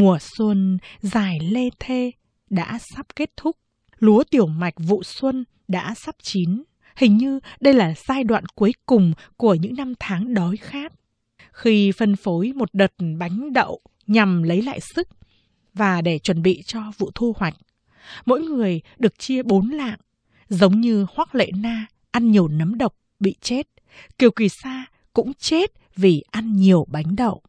Mùa xuân dài lê thê đã sắp kết thúc. Lúa tiểu mạch vụ xuân đã sắp chín. Hình như đây là giai đoạn cuối cùng của những năm tháng đói khát. Khi phân phối một đợt bánh đậu nhằm lấy lại sức và để chuẩn bị cho vụ thu hoạch, mỗi người được chia 4 lạng. Giống như Hoắc Lệ Na ăn nhiều nấm độc bị chết, Kiều Kỳ Sa cũng chết vì ăn nhiều bánh đậu.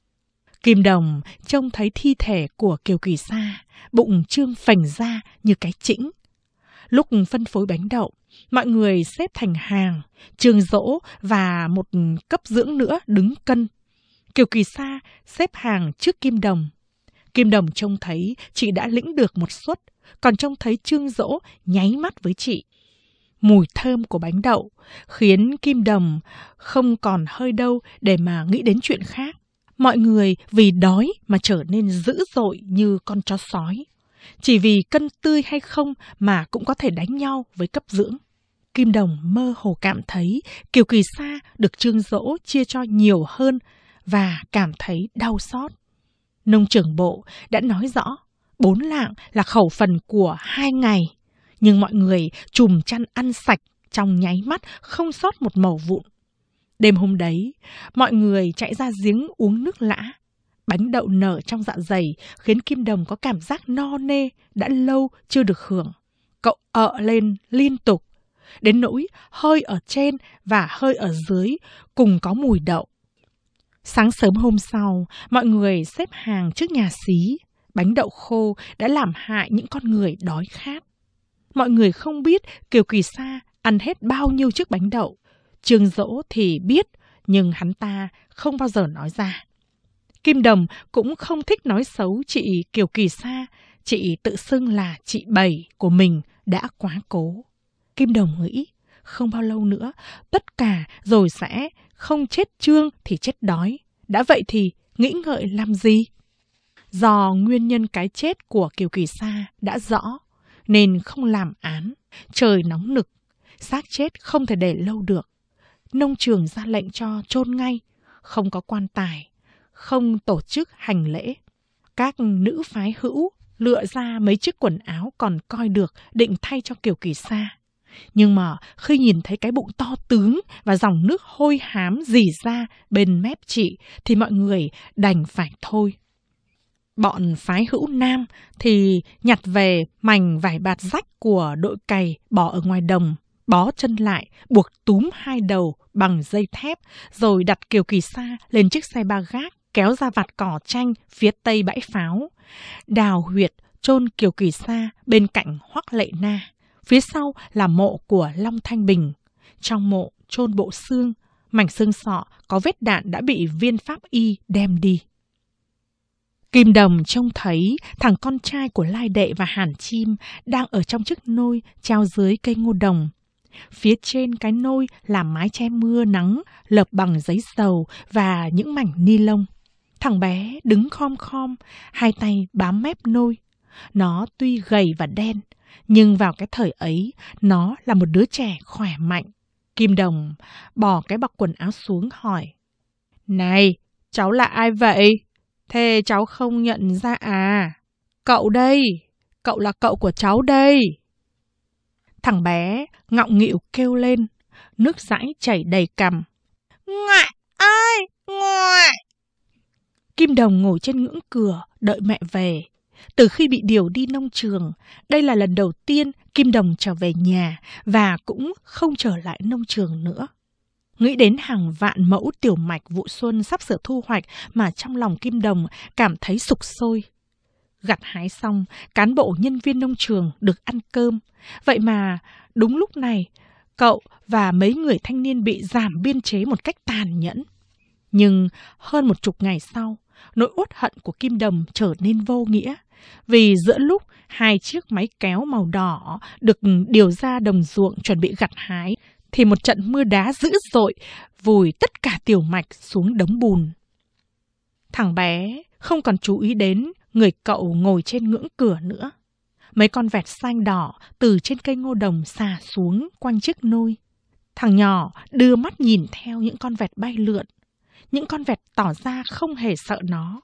Kim Đồng trông thấy thi thể của Kiều Kỳ Sa, bụng trương phành ra như cái chĩnh. Lúc phân phối bánh đậu, mọi người xếp thành hàng, Trương Dỗ và một cấp dưỡng nữa đứng cân. Kiều Kỳ Sa xếp hàng trước Kim Đồng. Kim Đồng trông thấy chị đã lĩnh được một suất, còn trông thấy Trương Dỗ nháy mắt với chị. Mùi thơm của bánh đậu khiến Kim Đồng không còn hơi đâu để mà nghĩ đến chuyện khác. Mọi người vì đói mà trở nên dữ dội như con chó sói. Chỉ vì cân tươi hay không mà cũng có thể đánh nhau với cấp dưỡng. Kim Đồng mơ hồ cảm thấy Kiều Kỳ Sa được Trương Dỗ chia cho nhiều hơn và cảm thấy đau xót. Nông trưởng bộ đã nói rõ 4 lạng là khẩu phần của 2 ngày. Nhưng mọi người chùm chăn ăn sạch trong nháy mắt, không sót một mẩu vụn. Đêm hôm đấy, mọi người chạy ra giếng uống nước lã. Bánh đậu nở trong dạ dày khiến Kim Đồng có cảm giác no nê đã lâu chưa được hưởng. Cậu lên liên tục, đến nỗi hơi ở trên và hơi ở dưới cùng có mùi đậu. Sáng sớm hôm sau, mọi người xếp hàng trước nhà xí. Bánh đậu khô đã làm hại những con người đói khát. Mọi người không biết Kiều Kỳ Sa ăn hết bao nhiêu chiếc bánh đậu. Trương Dỗ thì biết, nhưng hắn ta không bao giờ nói ra. Kim Đồng cũng không thích nói xấu chị Kiều Kỳ Sa. Chị tự xưng là chị Bảy của mình đã quá cố. Kim Đồng nghĩ, không bao lâu nữa, tất cả rồi sẽ không chết trương thì chết đói. Đã vậy thì nghĩ ngợi làm gì? Do nguyên nhân cái chết của Kiều Kỳ Sa đã rõ, nên không làm án. Trời nóng nực, xác chết không thể để lâu được. Nông trường ra lệnh cho chôn ngay, không có quan tài, không tổ chức hành lễ. Các nữ phái hữu lựa ra mấy chiếc quần áo còn coi được định thay cho Kiều Kỳ Sa. Nhưng mà khi nhìn thấy cái bụng to tướng và dòng nước hôi hám rỉ ra bên mép chị thì mọi người đành phải thôi. Bọn phái hữu nam thì nhặt về mảnh vải bạt rách của đội cày bỏ ở ngoài đồng, bó chân lại, buộc túm 2 đầu bằng dây thép, rồi đặt Kiều Kỳ Sa lên chiếc xe ba gác, kéo ra vạt cỏ chanh phía tây bãi pháo. Đào huyệt chôn Kiều Kỳ Sa bên cạnh Hoắc Lệ Na. Phía sau là mộ của Long Thanh Bình. Trong mộ chôn bộ xương, mảnh xương sọ có vết đạn đã bị viên pháp y đem đi. Kim Đồng trông thấy thằng con trai của Lai Đệ và Hàn Chim đang ở trong chiếc nôi treo dưới cây ngô đồng. Phía trên cái nôi là mái che mưa nắng lợp bằng giấy dầu và những mảnh ni lông. Thằng bé đứng khom khom, 2 tay bám mép nôi. Nó tuy gầy và đen, nhưng vào cái thời ấy, nó là một đứa trẻ khỏe mạnh. Kim Đồng bỏ cái bọc quần áo xuống hỏi: "Này, cháu là ai vậy? Thế cháu không nhận ra à? Cậu đây, cậu là cậu của cháu đây." Thằng bé ngọng nghịu kêu lên, nước dãi chảy đầy cằm: "Ngoại ơi, ngoại!" Kim Đồng ngồi trên ngưỡng cửa đợi mẹ về. Từ khi bị điều đi nông trường, đây là lần đầu tiên Kim Đồng trở về nhà và cũng không trở lại nông trường nữa. Nghĩ đến hàng vạn mẫu tiểu mạch vụ xuân sắp sửa thu hoạch mà trong lòng Kim Đồng cảm thấy sục sôi. Gặt hái xong, cán bộ nhân viên nông trường được ăn cơm. Vậy mà đúng lúc này, cậu và mấy người thanh niên bị giảm biên chế một cách tàn nhẫn. Nhưng hơn 10 ngày sau, nỗi uất hận của Kim Đồng trở nên vô nghĩa. Vì giữa lúc 2 chiếc máy kéo màu đỏ được điều ra đồng ruộng chuẩn bị gặt hái, thì một trận mưa đá dữ dội vùi tất cả tiểu mạch xuống đống bùn. Thằng bé không còn chú ý đến người cậu ngồi trên ngưỡng cửa nữa. Mấy con vẹt xanh đỏ từ trên cây ngô đồng xà xuống quanh chiếc nôi. Thằng nhỏ đưa mắt nhìn theo những con vẹt bay lượn. Những con vẹt tỏ ra không hề sợ nó.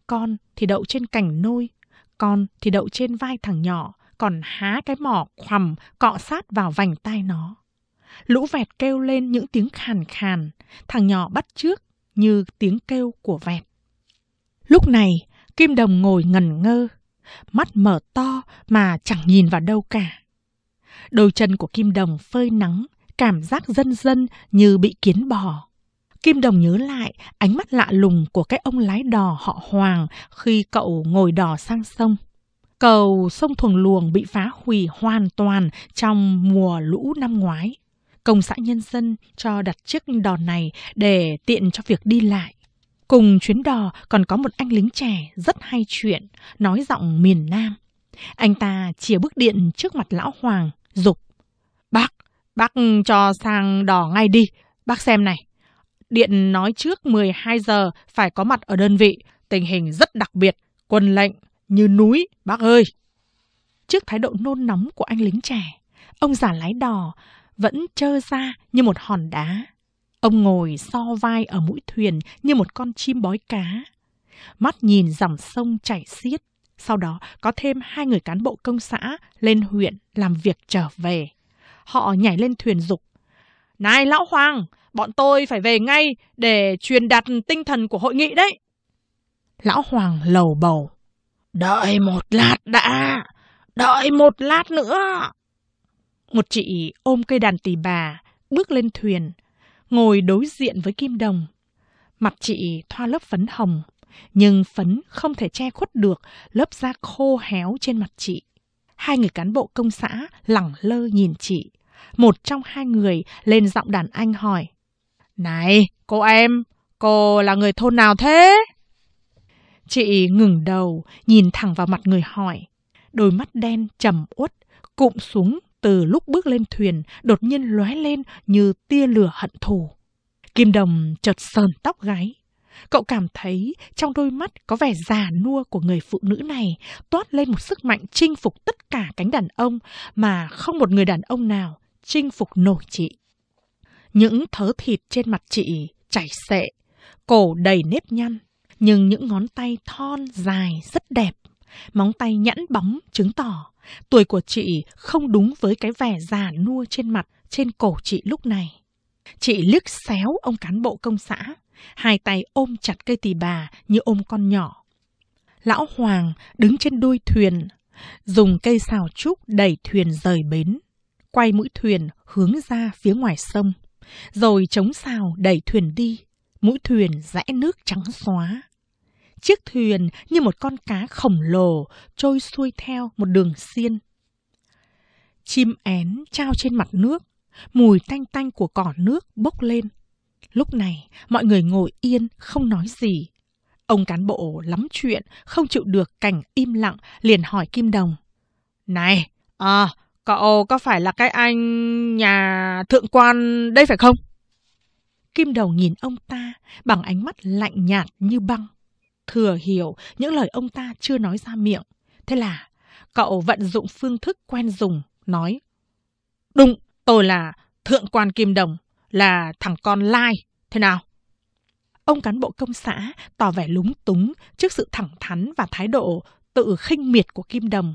con thì đậu trên cành nôi, con thì đậu trên vai thằng nhỏ, còn há cái mỏ khoằm cọ sát vào vành tai nó. Lũ vẹt kêu lên những tiếng khàn khàn, thằng nhỏ bắt chước như tiếng kêu của vẹt. Lúc này, Kim Đồng ngồi ngẩn ngơ, mắt mở to mà chẳng nhìn vào đâu cả. Đôi chân của Kim Đồng phơi nắng, cảm giác dân dân như bị kiến bò. Kim Đồng nhớ lại ánh mắt lạ lùng của cái ông lái đò họ Hoàng khi cậu ngồi đò sang sông. Cầu sông Thuồng Luồng bị phá hủy hoàn toàn trong mùa lũ năm ngoái. Công xã Nhân dân cho đặt chiếc đò này để tiện cho việc đi lại. Cùng chuyến đò còn có một anh lính trẻ rất hay chuyện, nói giọng miền Nam. Anh ta chìa bức điện trước mặt lão Hoàng, giục: Bác cho sang đò ngay đi, bác xem này. Điện nói trước 12 giờ phải có mặt ở đơn vị, tình hình rất đặc biệt, quân lệnh như núi, bác ơi. Trước thái độ nôn nóng của anh lính trẻ, ông già lái đò vẫn trơ ra như một hòn đá. Ông ngồi so vai ở mũi thuyền như một con chim bói cá. Mắt nhìn dòng sông chảy xiết. Sau đó có thêm 2 người cán bộ công xã lên huyện làm việc trở về. Họ nhảy lên thuyền giục: Này lão Hoàng, bọn tôi phải về ngay để truyền đạt tinh thần của hội nghị đấy. Lão Hoàng lầu bầu: Đợi một lát đã, đợi một lát nữa. Một chị ôm cây đàn tỳ bà bước lên thuyền, ngồi đối diện với Kim Đồng. Mặt chị thoa lớp phấn hồng, nhưng phấn không thể che khuất được lớp da khô héo trên mặt chị. 2 người cán bộ công xã lẳng lơ nhìn chị. Một trong 2 người lên giọng đàn anh hỏi: Này, cô em, cô là người thôn nào thế? Chị ngừng đầu, nhìn thẳng vào mặt người hỏi. Đôi mắt đen trầm uất, cụm xuống từ lúc bước lên thuyền, đột nhiên lóe lên như tia lửa hận thù. Kim Đồng chợt sờn tóc gáy. Cậu cảm thấy trong đôi mắt có vẻ già nua của người phụ nữ này toát lên một sức mạnh chinh phục tất cả cánh đàn ông mà không một người đàn ông nào chinh phục nổi chị. Những thớ thịt trên mặt chị chảy xệ, cổ đầy nếp nhăn, nhưng những ngón tay thon dài rất đẹp, móng tay nhẵn bóng chứng tỏ tuổi của chị không đúng với cái vẻ già nua trên mặt, trên cổ chị lúc này. Chị liếc xéo ông cán bộ công xã, 2 tay ôm chặt cây tỳ bà như ôm con nhỏ. Lão Hoàng đứng trên đuôi thuyền, dùng cây sào trúc đẩy thuyền rời bến, quay mũi thuyền hướng ra phía ngoài sông, rồi chống sào đẩy thuyền đi. Mũi thuyền rẽ nước trắng xóa. Chiếc thuyền như một con cá khổng lồ trôi xuôi theo một đường xiên. Chim én trao trên mặt nước, mùi tanh tanh của cỏ nước bốc lên. Lúc này mọi người ngồi yên không nói gì. Ông cán bộ lắm chuyện, không chịu được cảnh im lặng, liền hỏi Kim Đồng: Này, cậu có phải là cái anh nhà thượng quan đây phải không? Kim Đồng nhìn ông ta bằng ánh mắt lạnh nhạt như băng. Thừa hiểu những lời ông ta chưa nói ra miệng. Thế là cậu vận dụng phương thức quen dùng, nói: Đúng, tôi là thượng quan Kim Đồng, là thằng con lai, thế nào? Ông cán bộ công xã tỏ vẻ lúng túng trước sự thẳng thắn và thái độ tự khinh miệt của Kim Đồng.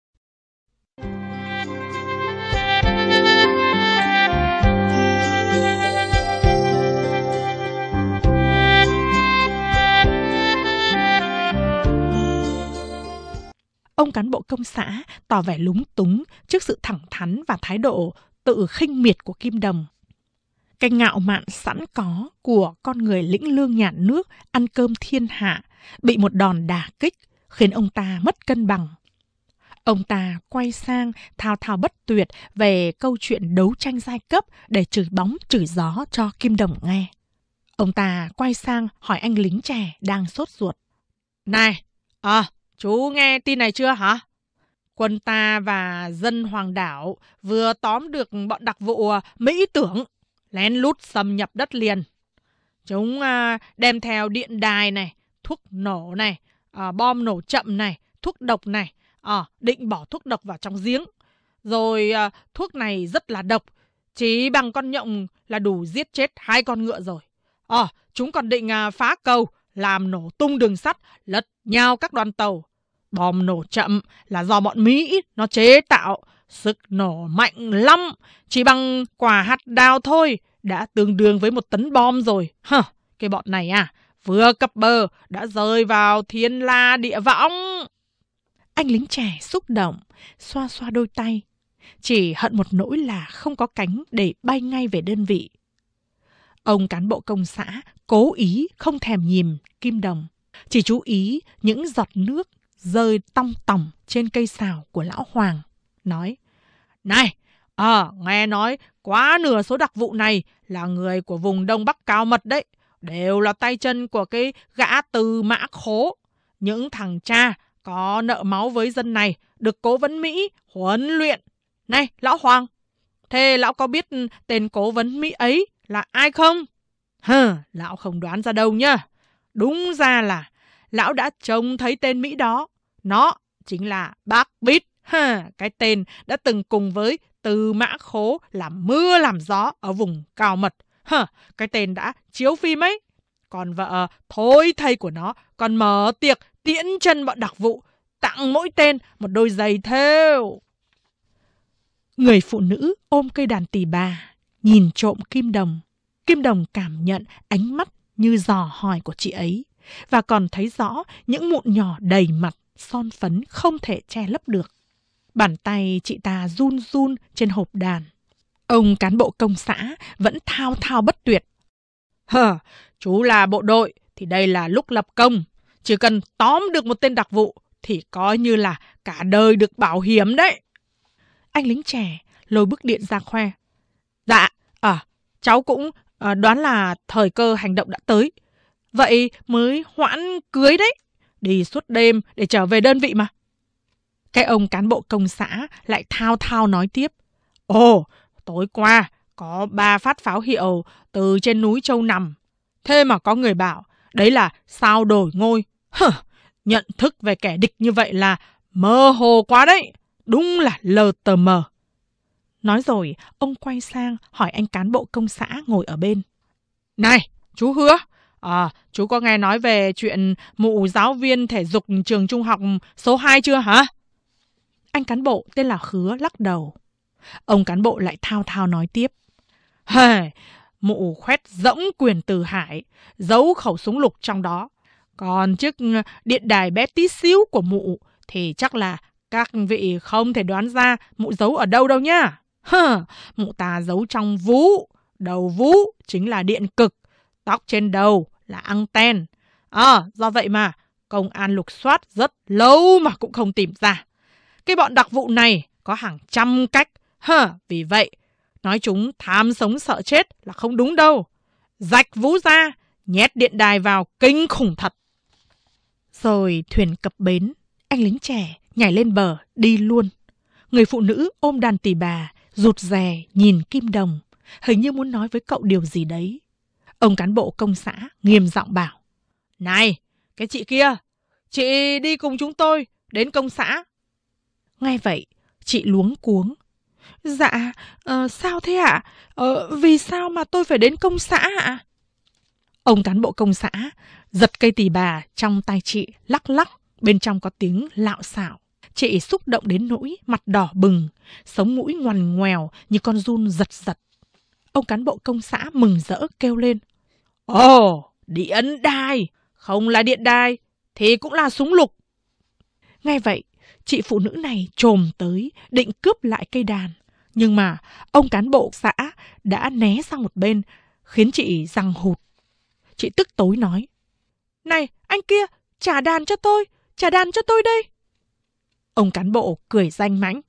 Ông cán bộ công xã tỏ vẻ lúng túng trước sự thẳng thắn và thái độ tự khinh miệt của Kim Đồng. Cái ngạo mạn sẵn có của con người lĩnh lương nhà nước ăn cơm thiên hạ bị một đòn đả kích khiến ông ta mất cân bằng. Ông ta quay sang thao thao bất tuyệt về câu chuyện đấu tranh giai cấp để chửi bóng chửi gió cho Kim Đồng nghe. Ông ta quay sang hỏi anh lính trẻ đang sốt ruột: Này, chú nghe tin này chưa hả? Quân ta và dân Hoàng Đảo vừa tóm được bọn đặc vụ Mỹ Tưởng lén lút xâm nhập đất liền. Chúng đem theo điện đài này, thuốc nổ này, bom nổ chậm này, thuốc độc này, định bỏ thuốc độc vào trong giếng. Rồi thuốc này rất là độc, chỉ bằng con nhộng là đủ giết chết 2 con ngựa rồi. Chúng còn định phá cầu, làm nổ tung đường sắt, lật nhào các đoàn tàu. Bom nổ chậm là do bọn Mỹ nó chế tạo, sức nổ mạnh lắm, chỉ bằng quả hạt đào thôi đã tương đương với 1 tấn bom rồi. Cái bọn này vừa cập bờ đã rơi vào thiên la địa võng. Anh lính trẻ xúc động, xoa xoa đôi tay. Chỉ hận một nỗi là không có cánh để bay ngay về đơn vị. Ông cán bộ công xã cố ý không thèm nhìn Kim Đồng, chỉ chú ý những giọt nước rơi tong tỏng trên cây sào của lão Hoàng, nói: Này, nghe nói quá nửa số đặc vụ này là người của vùng Đông Bắc Cao Mật đấy, đều là tay chân của cái gã Từ Mã Khố. Những thằng cha có nợ máu với dân này được cố vấn Mỹ huấn luyện. Này, lão Hoàng, thế lão có biết tên cố vấn Mỹ ấy là ai không? Lão không đoán ra đâu nhá. Đúng ra là lão đã trông thấy tên Mỹ đó. Nó chính là bác Bít, cái tên đã từng cùng với Từ Mã Khố làm mưa làm gió ở vùng Cao Mật. Cái tên đã chiếu phim ấy. Còn vợ thối thây của nó còn mở tiệc tiễn chân bọn đặc vụ, tặng mỗi tên một đôi giày thêu. Người phụ nữ ôm cây đàn tỳ bà, nhìn trộm Kim Đồng. Kim Đồng cảm nhận ánh mắt như dò hỏi của chị ấy, và còn thấy rõ những mụn nhỏ đầy mặt, son phấn không thể che lấp được. Bàn tay chị ta run run trên hộp đàn. Ông cán bộ công xã vẫn thao thao bất tuyệt. Chú là bộ đội thì đây là lúc lập công. Chỉ cần tóm được một tên đặc vụ thì coi như là cả đời được bảo hiểm đấy. Anh lính trẻ lôi bức điện ra khoe. Dạ, cháu cũng đoán là thời cơ hành động đã tới. Vậy mới hoãn cưới đấy. Đi suốt đêm để trở về đơn vị mà. Cái ông cán bộ công xã lại thao thao nói tiếp. Tối qua có 3 phát pháo hiệu từ trên núi Châu Nằm. Thế mà có người bảo đấy là sao đổi ngôi. Nhận thức về kẻ địch như vậy là mơ hồ quá đấy. Đúng là lờ tờ mờ. Nói rồi ông quay sang hỏi anh cán bộ công xã ngồi ở bên. Này, chú Hứa, chú có nghe nói về chuyện mụ giáo viên thể dục trường trung học số 2 chưa hả? Anh cán bộ tên là Hứa lắc đầu. Ông cán bộ lại thao thao nói tiếp. Mụ khoét rỗng quyền Từ Hải, giấu khẩu súng lục trong đó. Còn chiếc điện đài bé tí xíu của mụ thì chắc là các vị không thể đoán ra mụ giấu ở đâu đâu nhá. Mụ ta giấu trong vú. Đầu vú chính là điện cực, tóc trên đầu là anten. Do vậy mà công an lục soát rất lâu mà cũng không tìm ra. Cái bọn đặc vụ này có hàng trăm cách. Vì vậy, nói chúng tham sống sợ chết là không đúng đâu. Rạch vú ra, nhét điện đài vào kinh khủng thật. Rồi thuyền cập bến, anh lính trẻ nhảy lên bờ đi luôn. Người phụ nữ ôm đàn tỳ bà, rụt rè nhìn Kim Đồng, hình như muốn nói với cậu điều gì đấy. Ông cán bộ công xã nghiêm giọng bảo. Này, cái chị kia, chị đi cùng chúng tôi đến công xã. Nghe vậy, chị luống cuống. Dạ, sao thế ạ? Vì sao mà tôi phải đến công xã ạ? Ông cán bộ công xã giật cây tỳ bà trong tay chị lắc lắc, bên trong có tiếng lạo xạo. Chị xúc động đến nỗi mặt đỏ bừng, sống mũi ngoằn ngoèo như con giun giật giật. Ông cán bộ công xã mừng rỡ kêu lên. Điện đài, không là điện đài thì cũng là súng lục. Nghe vậy, chị phụ nữ này chồm tới định cướp lại cây đàn. Nhưng mà ông cán bộ xã đã né sang một bên, khiến chị giằng hụt. Chị tức tối nói. Này, anh kia, trả đàn cho tôi đây. Ông cán bộ cười danh mãnh.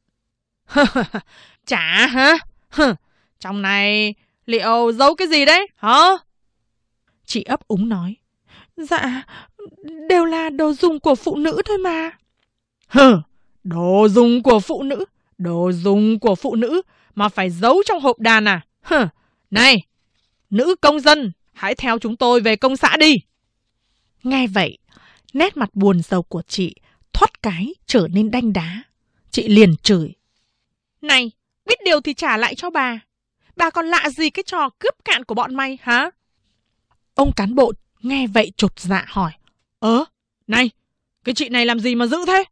Trả hả? Trong này liệu giấu cái gì đấy hả? Chị ấp úng nói. Dạ, đều là đồ dùng của phụ nữ thôi mà. Đồ dùng của phụ nữ mà phải giấu trong hộp đàn à? Này, nữ công dân, hãy theo chúng tôi về công xã đi. Nghe vậy, nét mặt buồn rầu của chị thoát cái trở nên đanh đá. Chị liền chửi. Này, biết điều thì trả lại cho bà. Bà còn lạ gì cái trò cướp cạn của bọn mày hả? Ông cán bộ nghe vậy chột dạ hỏi. Này, Cái chị này làm gì mà dữ thế?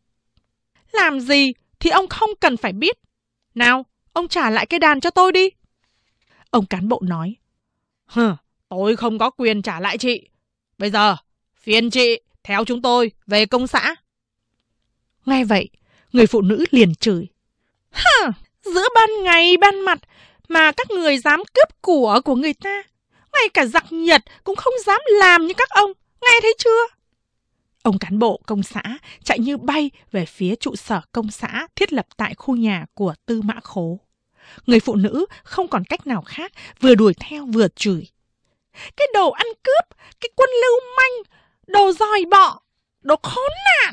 Làm gì thì ông không cần phải biết. Nào, ông trả lại cái đàn cho tôi đi. Ông cán bộ nói. Tôi không có quyền trả lại chị. Bây giờ, phiền chị theo chúng tôi về công xã. Nghe vậy, người phụ nữ liền chửi. Giữa ban ngày ban mặt mà các người dám cướp của người ta. Ngay cả giặc Nhật cũng không dám làm như các ông. Nghe thấy chưa? Ông cán bộ công xã chạy như bay về phía trụ sở công xã thiết lập tại khu nhà của Tư Mã Khố. Người phụ nữ không còn cách nào khác, vừa đuổi theo vừa chửi. Cái đồ ăn cướp, cái quân lưu manh, đồ dòi bọ, đồ khốn nạn.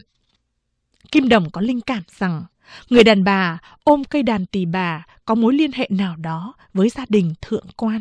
Kim Đồng có linh cảm rằng người đàn bà ôm cây đàn tỳ bà có mối liên hệ nào đó với gia đình thượng quan.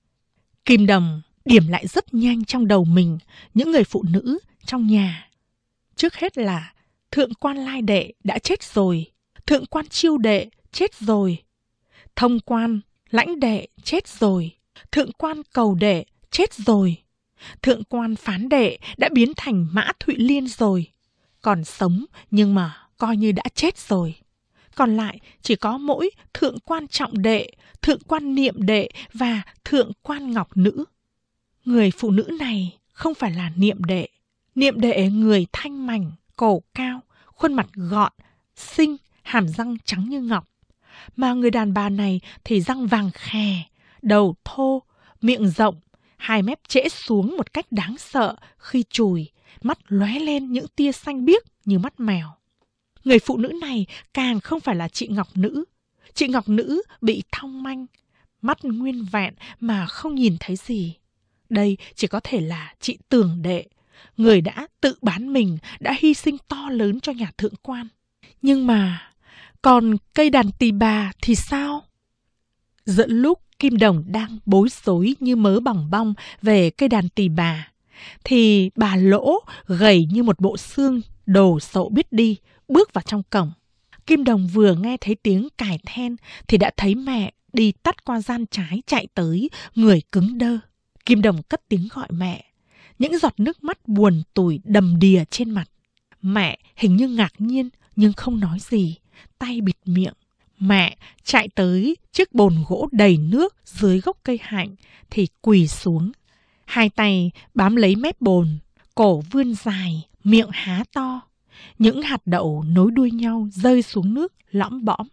Kim Đồng điểm lại rất nhanh trong đầu mình những người phụ nữ trong nhà. Trước hết là thượng quan Lai Đệ đã chết rồi, thượng quan Chiêu Đệ chết rồi, thông quan Lãnh Đệ chết rồi, thượng quan Cầu Đệ chết rồi, thượng quan Phán Đệ đã biến thành Mã Thụy Liên rồi, còn sống nhưng mà coi như đã chết rồi. Còn lại chỉ có mỗi thượng quan Trọng Đệ, thượng quan Niệm Đệ và thượng quan Ngọc Nữ. Người phụ nữ này không phải là Niệm Đệ. Niệm Đệ người thanh mảnh, cổ cao, khuôn mặt gọn, xinh, hàm răng trắng như ngọc. Mà người đàn bà này thì răng vàng khè, đầu thô, miệng rộng, hai mép trễ xuống một cách đáng sợ khi chùi, mắt lóe lên những tia xanh biếc như mắt mèo. Người phụ nữ này càng không phải là chị Ngọc Nữ. Chị Ngọc Nữ bị thong manh, mắt nguyên vẹn mà không nhìn thấy gì. Đây chỉ có thể là chị Tường Đệ, người đã tự bán mình, đã hy sinh to lớn cho nhà thượng quan. Nhưng mà, còn cây đàn tỳ bà thì sao? Giữa lúc Kim Đồng đang bối rối như mớ bòng bong về cây đàn tỳ bà, thì bà Lỗ gầy như một bộ xương, đồ sộ biết đi, bước vào trong cổng. Kim Đồng vừa nghe thấy tiếng cài then thì đã thấy mẹ đi tắt qua gian trái chạy tới, người cứng đơ. Kim Đồng cất tiếng gọi mẹ. Những giọt nước mắt buồn tủi đầm đìa trên mặt. Mẹ hình như ngạc nhiên nhưng không nói gì, tay bịt miệng. Mẹ chạy tới chiếc bồn gỗ đầy nước dưới gốc cây hạnh thì quỳ xuống. Hai tay bám lấy mép bồn, cổ vươn dài, miệng há to. Những hạt đậu nối đuôi nhau rơi xuống nước lõm bõm.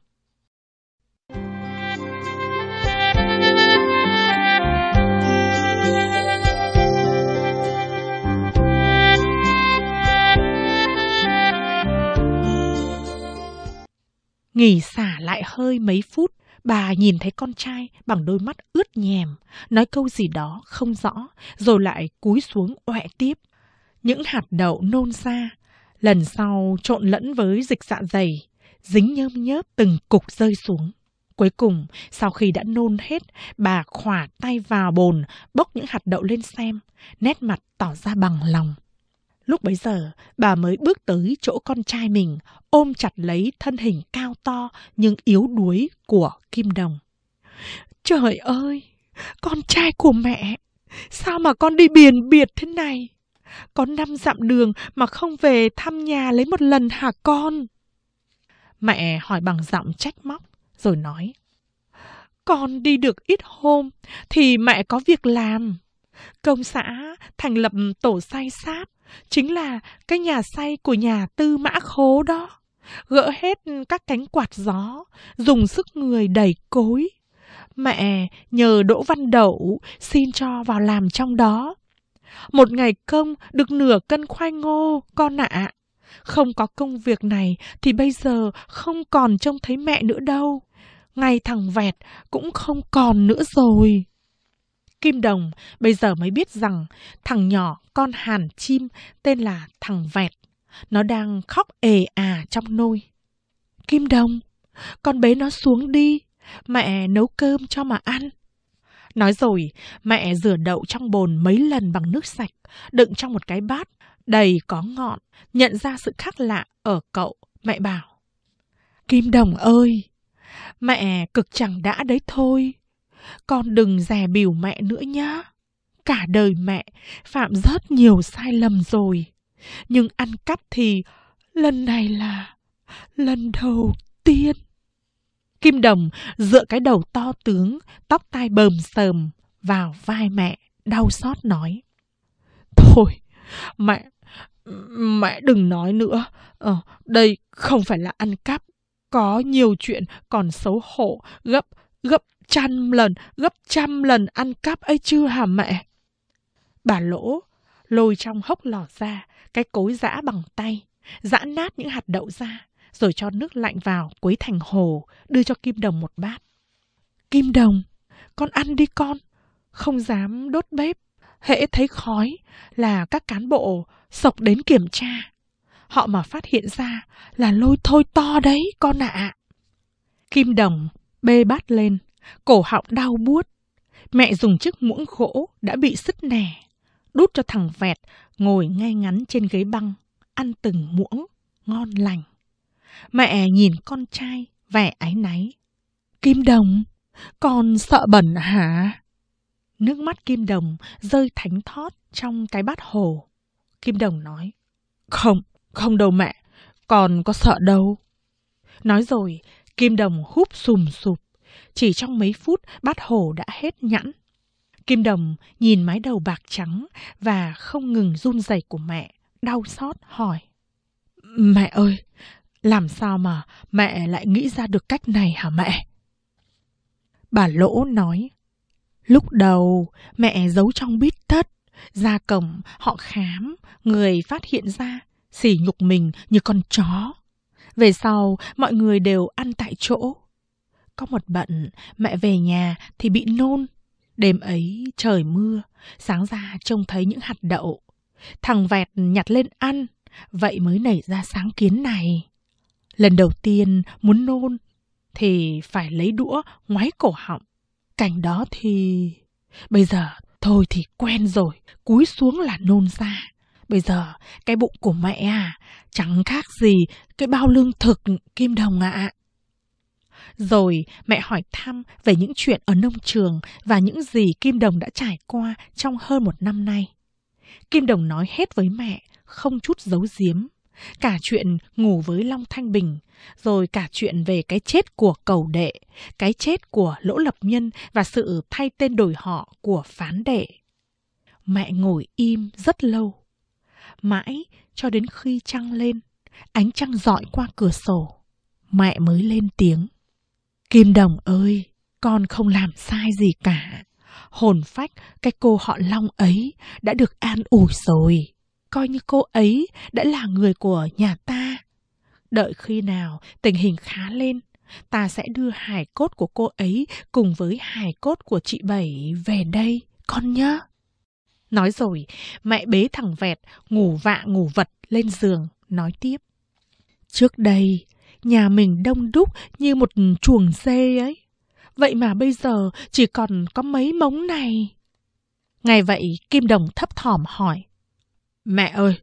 Nghỉ xả lại hơi mấy phút, bà nhìn thấy con trai bằng đôi mắt ướt nhèm, nói câu gì đó không rõ, rồi lại cúi xuống oẹ tiếp. Những hạt đậu nôn ra, lần sau trộn lẫn với dịch dạ dày, dính nhơm nhớp từng cục rơi xuống. Cuối cùng, sau khi đã nôn hết, bà khỏa tay vào bồn, bốc những hạt đậu lên xem, nét mặt tỏ ra bằng lòng. Lúc bấy giờ, bà mới bước tới chỗ con trai mình, ôm chặt lấy thân hình cao to nhưng yếu đuối của Kim Đồng. Trời ơi, con trai của mẹ, sao mà con đi biền biệt thế này? Có 5 dặm đường mà không về thăm nhà lấy một lần hả con? Mẹ hỏi bằng giọng trách móc, rồi nói. Con đi được ít hôm thì mẹ có việc làm. Công xã thành lập tổ xay sáp, chính là cái nhà xay của nhà Tư Mã Khố đó. Gỡ hết các cánh quạt gió, dùng sức người đẩy cối. Mẹ nhờ Đỗ Văn Đậu xin cho vào làm trong đó. Một ngày công được nửa cân khoai ngô, con ạ. Không có công việc này thì bây giờ không còn trông thấy mẹ nữa đâu. Ngay thằng Vẹt cũng không còn nữa rồi. Kim Đồng bây giờ mới biết rằng thằng nhỏ con Hàn Chim tên là thằng Vẹt. Nó đang khóc ề trong nôi. Kim Đồng, con bế nó xuống đi, mẹ nấu cơm cho mà ăn. Nói rồi, mẹ rửa đậu trong bồn mấy lần bằng nước sạch, đựng trong một cái bát đầy có ngọn. Nhận ra sự khác lạ ở cậu, mẹ bảo. Kim Đồng ơi, mẹ cực chẳng đã đấy thôi. Con đừng dè bỉu mẹ nữa nhá. Cả đời mẹ phạm rất nhiều sai lầm rồi. Nhưng ăn cắp thì lần này là lần đầu tiên. Kim Đồng dựa cái đầu to tướng, tóc tai bờm sờm vào vai mẹ, đau xót nói: Thôi, mẹ đừng nói nữa. Đây không phải là ăn cắp. Có nhiều chuyện còn xấu hổ gấp trăm lần ăn cắp ấy chứ hả mẹ? Bà Lỗ lôi trong hốc lò ra cái cối giã bằng tay, giã nát những hạt đậu ra, rồi cho nước lạnh vào quấy thành hồ, đưa cho Kim Đồng một bát. Kim Đồng, con ăn đi con, không dám đốt bếp. Hễ thấy khói là các cán bộ xộc đến kiểm tra. Họ mà phát hiện ra là lôi thôi to đấy con ạ. Kim Đồng bê bát lên, cổ họng đau buốt. Mẹ dùng chiếc muỗng gỗ đã bị sứt nẻ, đút cho thằng Vẹt ngồi ngay ngắn trên ghế băng, ăn từng muỗng, ngon lành. Mẹ nhìn con trai vẻ áy náy. Kim Đồng, con sợ bẩn hả? Nước mắt Kim Đồng rơi thánh thót trong cái bát hồ. Kim Đồng nói: Không đâu mẹ, con có sợ đâu. Nói rồi, Kim Đồng húp sùm sụp. Chỉ trong mấy phút bát hồ đã hết nhẵn. Kim Đồng nhìn mái đầu bạc trắng và không ngừng run rẩy của mẹ, đau xót hỏi: Mẹ ơi, làm sao mà mẹ lại nghĩ ra được cách này hả mẹ? Bà Lỗ nói: Lúc đầu mẹ giấu trong bít tất, ra cổng họ khám, người phát hiện ra, sỉ nhục mình như con chó. Về sau mọi người đều ăn tại chỗ. Có một bận mẹ về nhà thì bị nôn. Đêm ấy trời mưa, sáng ra trông thấy những hạt đậu. Thằng Vẹt nhặt lên ăn, vậy mới nảy ra sáng kiến này. Lần đầu tiên muốn nôn thì phải lấy đũa ngoáy cổ họng. Cảnh đó thì... Bây giờ thôi thì quen rồi, cúi xuống là nôn ra. Bây giờ cái bụng của mẹ chẳng khác gì cái bao lương thực, Kim Đồng ạ. Rồi mẹ hỏi thăm về những chuyện ở nông trường và những gì Kim Đồng đã trải qua trong hơn 1 năm nay. Kim Đồng nói hết với mẹ, không chút giấu giếm. Cả chuyện ngủ với Long Thanh Bình, rồi cả chuyện về cái chết của Cầu Đệ, cái chết của Lỗ Lập Nhân và sự thay tên đổi họ của Phán Đệ. Mẹ ngồi im rất lâu, mãi cho đến khi trăng lên, ánh trăng rọi qua cửa sổ, mẹ mới lên tiếng. Kim Đồng ơi, con không làm sai gì cả. Hồn phách cái cô họ Long ấy đã được an ủi rồi. Coi như cô ấy đã là người của nhà ta. Đợi khi nào tình hình khá lên, ta sẽ đưa hài cốt của cô ấy cùng với hài cốt của chị Bảy về đây, con nhớ. Nói rồi, mẹ bế thằng Vẹt ngủ vạ ngủ vật lên giường, nói tiếp. Trước đây, nhà mình đông đúc như một chuồng dê ấy. Vậy mà bây giờ chỉ còn có mấy mống này. Ngày vậy, Kim Đồng thấp thỏm hỏi. Mẹ ơi,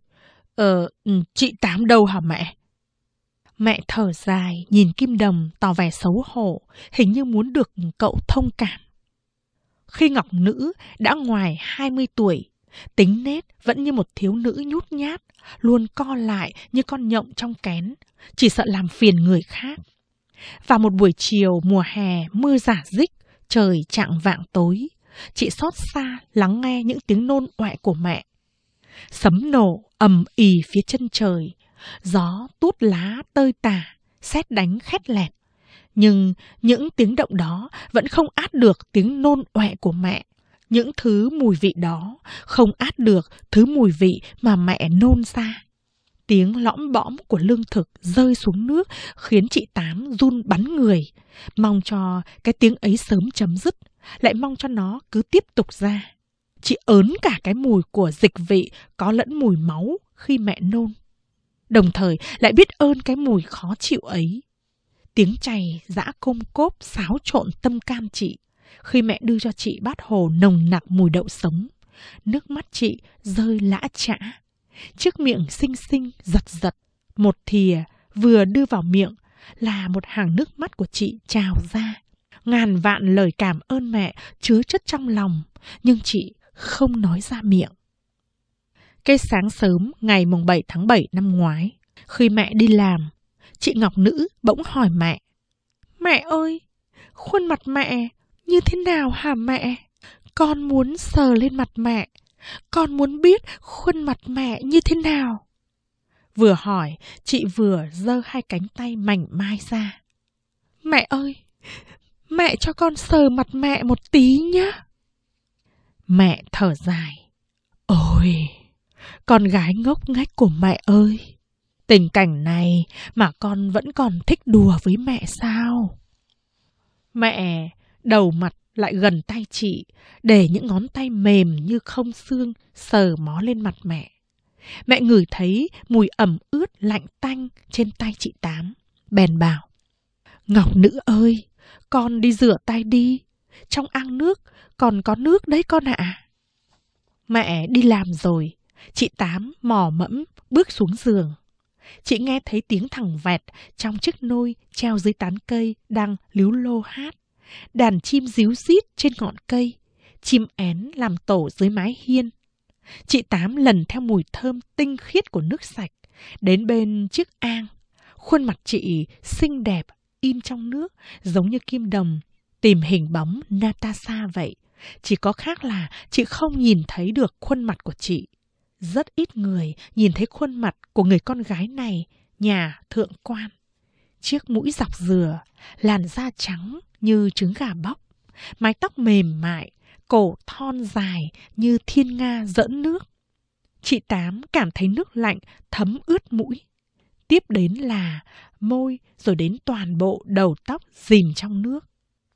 chị Tám đâu hả mẹ? Mẹ thở dài, nhìn Kim Đồng tỏ vẻ xấu hổ, hình như muốn được cậu thông cảm. Khi Ngọc Nữ đã ngoài 20 tuổi, tính nết vẫn như một thiếu nữ nhút nhát, luôn co lại như con nhộng trong kén, chỉ sợ làm phiền người khác. Vào một buổi chiều mùa hè mưa rả rích, trời chạng vạng tối, chị xót xa lắng nghe những tiếng nôn ọe của mẹ. Sấm nổ ầm ì phía chân trời, gió tuốt lá tơi tả, sét đánh khét lẹt. Nhưng những tiếng động đó vẫn không át được tiếng nôn ọe của mẹ. Những thứ mùi vị đó không át được thứ mùi vị mà mẹ nôn ra. Tiếng lõm bõm của lương thực rơi xuống nước khiến chị Tám run bắn người. Mong cho cái tiếng ấy sớm chấm dứt, lại mong cho nó cứ tiếp tục ra. Chị ớn cả cái mùi của dịch vị có lẫn mùi máu khi mẹ nôn. Đồng thời lại biết ơn cái mùi khó chịu ấy. Tiếng chày giã côm cốp xáo trộn tâm can chị khi mẹ đưa cho chị bát hồ nồng nặc mùi đậu sống. Nước mắt chị rơi lã chã. Chiếc miệng xinh xinh giật giật. Một thìa vừa đưa vào miệng là một hàng nước mắt của chị trào ra. Ngàn vạn lời cảm ơn mẹ chứa chất trong lòng, nhưng chị không nói ra miệng. Cái sáng sớm ngày mùng 7 tháng 7 năm ngoái, khi mẹ đi làm, chị Ngọc Nữ bỗng hỏi mẹ. Mẹ ơi, khuôn mặt mẹ như thế nào hả mẹ? Con muốn sờ lên mặt mẹ, con muốn biết khuôn mặt mẹ như thế nào. Vừa hỏi, chị vừa giơ hai cánh tay mảnh mai ra. Mẹ ơi, mẹ cho con sờ mặt mẹ một tí nhé. Mẹ thở dài. Ôi, con gái ngốc nghếch của mẹ ơi, tình cảnh này mà con vẫn còn thích đùa với mẹ sao? Mẹ đầu mặt lại gần tay chị, để những ngón tay mềm như không xương sờ mó lên mặt mẹ. Mẹ ngửi thấy mùi ẩm ướt lạnh tanh trên tay chị Tám, bèn bảo. Ngọc Nữ ơi, con đi rửa tay đi, trong ao nước còn có nước đấy con ạ. Mẹ đi làm rồi, chị Tám mò mẫm bước xuống giường. Chị nghe thấy tiếng thằng vẹt trong chiếc nôi treo dưới tán cây đang líu lô hát. Đàn chim ríu rít trên ngọn cây, chim én làm tổ dưới mái hiên. Chị Tám lần theo mùi thơm tinh khiết của nước sạch, đến bên chiếc ang. Khuôn mặt chị xinh đẹp, in trong nước, giống như kim đồng, tìm hình bóng Natasha vậy. Chỉ có khác là chị không nhìn thấy được khuôn mặt của chị. Rất ít người nhìn thấy khuôn mặt của người con gái này, nhà thượng quan. Chiếc mũi dọc dừa, làn da trắng như trứng gà bóc, mái tóc mềm mại, cổ thon dài như thiên nga giỡn nước. Chị Tám cảm thấy nước lạnh thấm ướt mũi. Tiếp đến là môi, rồi đến toàn bộ đầu tóc dìm trong nước.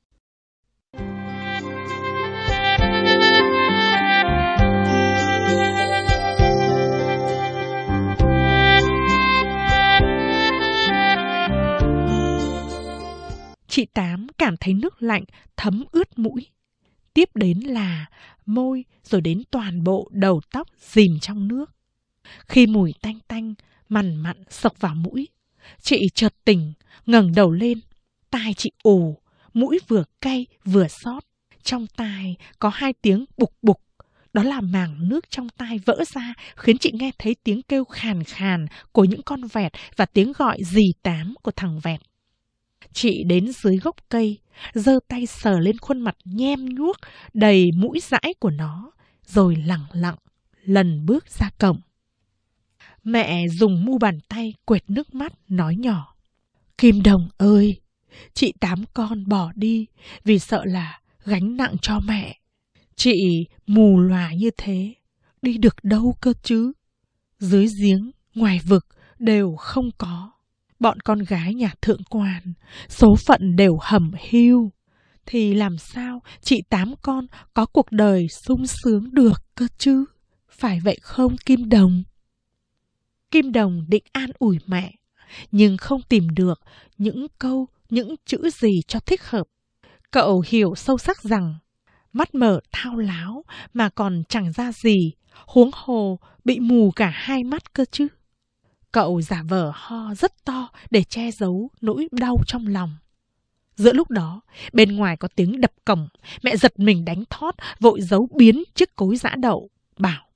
Chị Tám cảm thấy nước lạnh thấm ướt mũi. Tiếp đến là môi, rồi đến toàn bộ đầu tóc dìm trong nước. Khi mùi tanh tanh, mằn mặn xộc vào mũi, chị chợt tỉnh, ngẩng đầu lên. Tai chị ù, mũi vừa cay vừa xót. Trong tai có hai tiếng bục bục. Đó là màng nước trong tai vỡ ra, khiến chị nghe thấy tiếng kêu khàn khàn của những con vẹt và tiếng gọi dì Tám của thằng vẹt. Chị đến dưới gốc cây, giơ tay sờ lên khuôn mặt nhem nhuốc đầy mũi dãi của nó, rồi lẳng lặng lần bước ra cổng. Mẹ dùng mu bàn tay quệt nước mắt nói nhỏ. Kim Đồng ơi, chị Tám con bỏ đi vì sợ là gánh nặng cho mẹ. Chị mù lòa như thế, đi được đâu cơ chứ? Dưới giếng, ngoài vực đều không có. Bọn con gái nhà thượng quan, số phận đều hầm hiu. Thì làm sao chị Tám con có cuộc đời sung sướng được cơ chứ? Phải vậy không Kim Đồng? Kim Đồng định an ủi mẹ, nhưng không tìm được những câu, những chữ gì cho thích hợp. Cậu hiểu sâu sắc rằng mắt mở thao láo mà còn chẳng ra gì, huống hồ bị mù cả hai mắt cơ chứ. Cậu giả vờ ho rất to để che giấu nỗi đau trong lòng. Giữa lúc đó, bên ngoài có tiếng đập cổng, mẹ giật mình đánh thót, vội giấu biến chiếc cối giã đậu, bảo: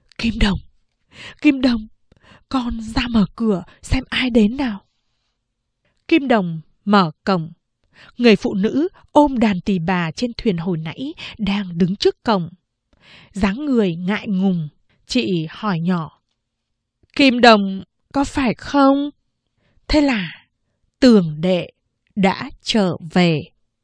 Kim Đồng, con ra mở cửa xem ai đến nào. Kim Đồng mở cổng. Người phụ nữ ôm đàn tỳ bà trên thuyền hồi nãy đang đứng trước cổng. Dáng người ngại ngùng, chị hỏi nhỏ: Kim Đồng có phải không? Thế là Tường Đệ đã trở về.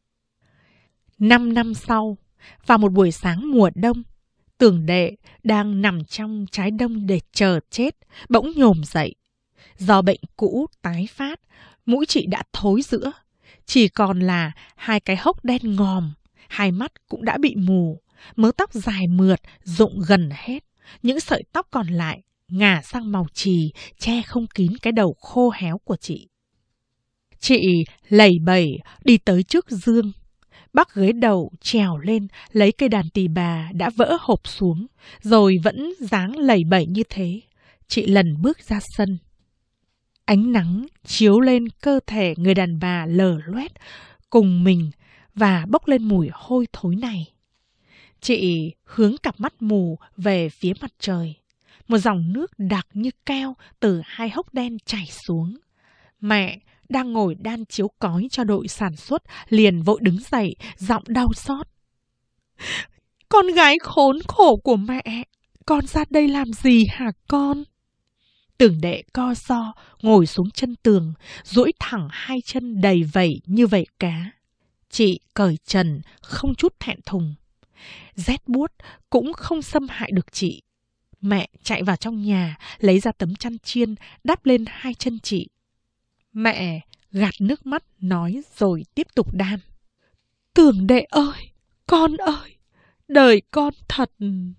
5 năm sau, vào một buổi sáng mùa đông, Tường Đệ đang nằm trong trái đông để chờ chết, bỗng nhổm dậy. Do bệnh cũ tái phát, mũi chị đã thối rữa, chỉ còn là hai cái hốc đen ngòm, hai mắt cũng đã bị mù, mớ tóc dài mượt rụng gần hết, những sợi tóc còn lại ngả sang màu chì, che không kín cái đầu khô héo của chị. Chị lầy bẩy đi tới trước giương, bắc ghế đầu trèo lên lấy cây đàn tỳ bà đã vỡ hộp xuống, rồi vẫn dáng lầy bẩy như thế. Chị lần bước ra sân. Ánh nắng chiếu lên cơ thể người đàn bà lờ loét cùng mình và bốc lên mùi hôi thối này. Chị hướng cặp mắt mù về phía mặt trời. một dòng nước đặc như keo từ hai hốc đen chảy xuống. Mẹ đang ngồi đan chiếu cói cho đội sản xuất liền vội đứng dậy, giọng đau xót. Con gái khốn khổ của mẹ, con ra đây làm gì hả con? Tưởng Đệ co ro, ngồi xuống chân tường, duỗi thẳng hai chân đầy vẩy như vẩy cá. Chị cởi trần, không chút thẹn thùng. Rét buốt cũng không xâm hại được chị. Mẹ chạy vào trong nhà, lấy ra tấm chăn chiên, đắp lên hai chân chị. Mẹ gạt nước mắt nói rồi tiếp tục đan. Tưởng Đệ ơi, con ơi, đời con thật...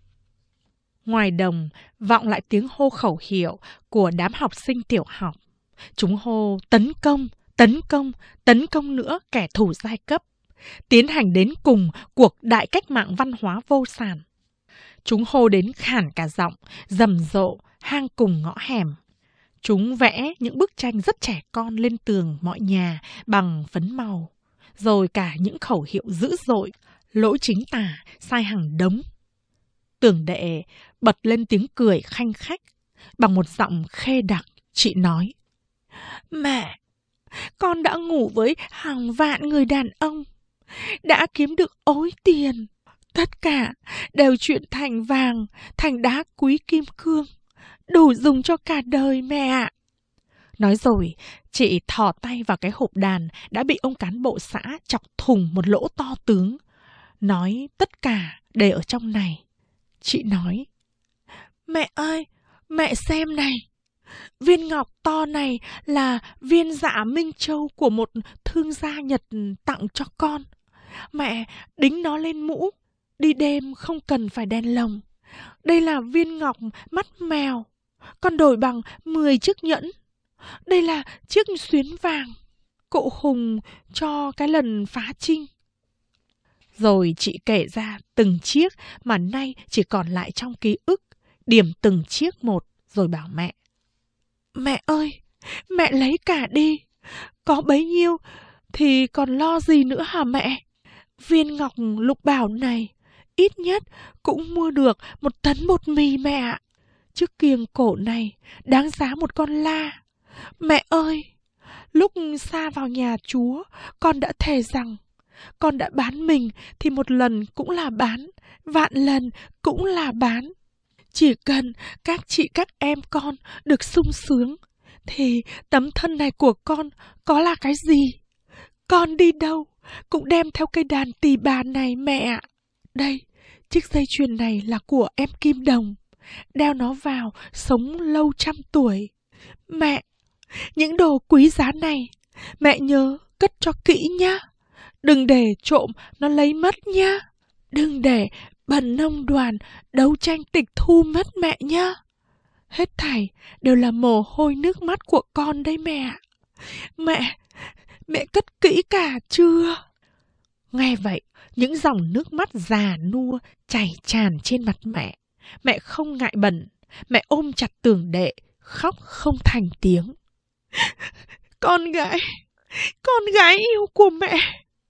Ngoài đồng vọng lại tiếng hô khẩu hiệu của đám học sinh tiểu học. Chúng hô tấn công, tấn công, tấn công nữa kẻ thù giai cấp. Tiến hành đến cùng cuộc đại cách mạng văn hóa vô sản. Chúng hô đến khản cả giọng, rầm rộ, hang cùng ngõ hẻm. Chúng vẽ những bức tranh rất trẻ con lên tường mọi nhà bằng phấn màu. Rồi cả những khẩu hiệu dữ dội, lỗi chính tả, sai hàng đống. Tưởng Đệ bật lên tiếng cười khanh khách. Bằng một giọng khê đặc, chị nói. Mẹ, con đã ngủ với hàng vạn người đàn ông, đã kiếm được ối tiền. Tất cả đều chuyển thành vàng, thành đá quý kim cương, đủ dùng cho cả đời mẹ ạ. Nói rồi, chị thò tay vào cái hộp đàn đã bị ông cán bộ xã chọc thủng một lỗ to tướng. Nói tất cả đều ở trong này. Chị nói, mẹ ơi, mẹ xem này. Viên ngọc to này là viên dạ Minh Châu của một thương gia Nhật tặng cho con. Mẹ đính nó lên mũ, đi đêm không cần phải đèn lồng. Đây là viên ngọc mắt mèo, con đổi bằng 10 chiếc nhẫn. Đây là chiếc xuyến vàng, cụ Hùng cho cái lần phá Trinh. Rồi chị kể ra từng chiếc mà nay chỉ còn lại trong ký ức, điểm từng chiếc một rồi bảo mẹ. Mẹ ơi, mẹ lấy cả đi, có bấy nhiêu thì còn lo gì nữa hả mẹ? Viên ngọc lục bảo này ít nhất cũng mua được 1 tấn bột mì mẹ ạ. Chiếc kiềng cổ này đáng giá 1 con la. Mẹ ơi, lúc xa vào nhà Chúa, con đã thề rằng con đã bán mình thì 1 lần cũng là bán, vạn lần cũng là bán. Chỉ cần các chị các em con được sung sướng, thì tấm thân này của con có là cái gì? Con đi đâu cũng đem theo cây đàn tỳ bà này mẹ ạ. Đây, chiếc dây chuyền này là của em Kim Đồng. Đeo nó vào sống lâu 100 tuổi. Mẹ, những đồ quý giá này mẹ nhớ cất cho kỹ nhá. Đừng để trộm nó lấy mất nhá. Đừng để bần nông đoàn đấu tranh tịch thu mất mẹ nhá. Hết thảy đều là mồ hôi nước mắt của con đấy mẹ. Mẹ cất kỹ cả chưa? Nghe vậy, những dòng nước mắt già nua chảy tràn trên mặt mẹ. Mẹ không ngại bẩn, mẹ ôm chặt Tưởng Đệ, khóc không thành tiếng. Con gái yêu của mẹ,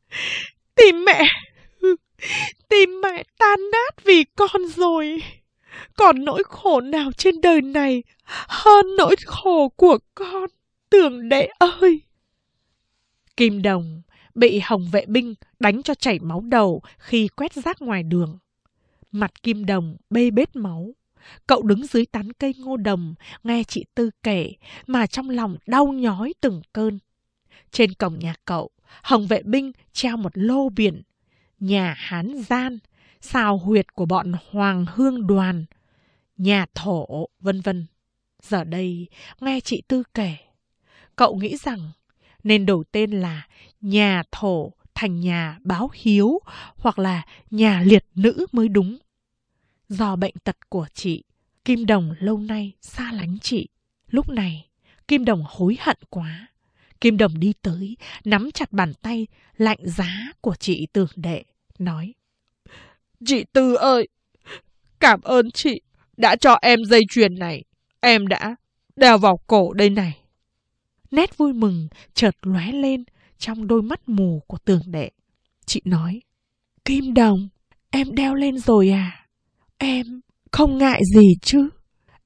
tìm mẹ tan nát vì con rồi. Còn nỗi khổ nào trên đời này hơn nỗi khổ của con, Tưởng Đệ ơi. Kim Đồng bị Hồng vệ binh đánh cho chảy máu đầu khi quét rác ngoài đường. Mặt Kim Đồng bê bết máu. Cậu đứng dưới tán cây ngô đồng, nghe chị Tư kể mà trong lòng đau nhói từng cơn. Trên cổng nhà cậu, Hồng vệ binh treo một lô biển: nhà Hán gian, xào huyệt của bọn Hoàng Hương đoàn, nhà Thổ, vân vân. Giờ đây, nghe chị Tư kể, cậu nghĩ rằng nên đổi tên là nhà Thổ thành nhà Báo Hiếu hoặc là nhà Liệt Nữ mới đúng. Do bệnh tật của chị, Kim Đồng lâu nay xa lánh chị. Lúc này, Kim Đồng hối hận quá. Kim Đồng đi tới, nắm chặt bàn tay lạnh giá của chị Tưởng Đệ, nói: Chị Tư ơi, cảm ơn chị đã cho em dây chuyền này. Em đã đeo vào cổ đây này. Nét vui mừng chợt lóe lên trong đôi mắt mù của Tưởng Đệ. Chị nói: Kim Đồng, em đeo lên rồi à? Em không ngại gì chứ?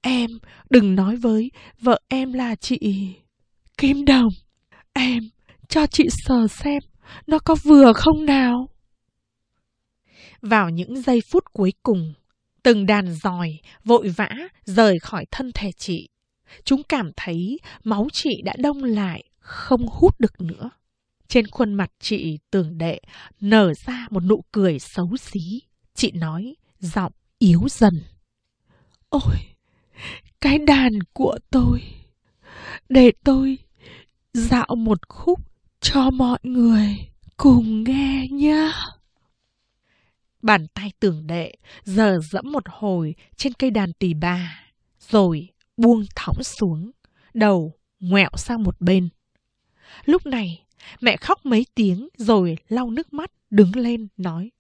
Em đừng nói với vợ em là chị Kim Đồng. Em cho chị sờ xem nó có vừa không nào. Vào những giây phút cuối cùng, từng đàn giòi vội vã rời khỏi thân thể chị. Chúng cảm thấy máu chị đã đông lại, không hút được nữa. Trên khuôn mặt chị Tường Đệ nở ra một nụ cười xấu xí. Chị nói, giọng yếu dần. Ôi, cái đàn của tôi. Để tôi dạo một khúc cho mọi người cùng nghe nhé. Bàn tay Tường Đệ giờ dẫm một hồi trên cây đàn tỳ bà, rồi buông thõng xuống, đầu ngoẹo sang một bên. Lúc này, mẹ khóc mấy tiếng rồi lau nước mắt đứng lên nói.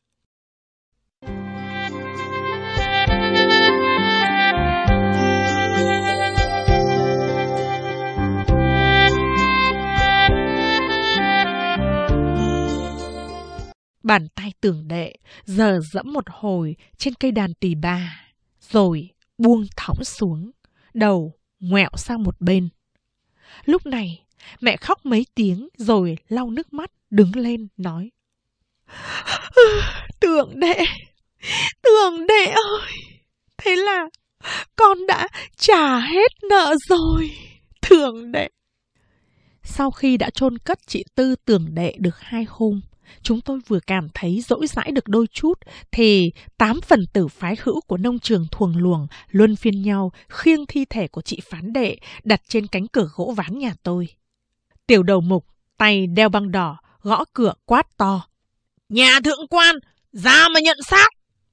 Bàn tay Tường Đệ giờ dẫm một hồi trên cây đàn tỳ bà, rồi buông thõng xuống, đầu ngoẹo sang một bên. Lúc này, mẹ khóc mấy tiếng rồi lau nước mắt đứng lên nói. Tường Đệ ơi, thế là con đã trả hết nợ rồi, Tường Đệ. Sau khi đã chôn cất chị Tư Tường Đệ được 2 hôm, chúng tôi vừa cảm thấy dỗi dãi được đôi chút, thì 8 phần tử phái hữu của nông trường Thuồng Luồng luân phiên nhau khiêng thi thể của chị Phán Đệ đặt trên cánh cửa gỗ ván nhà tôi. Tiểu đầu mục, tay đeo băng đỏ, gõ cửa quát to. Nhà thượng quan, ra mà nhận xác!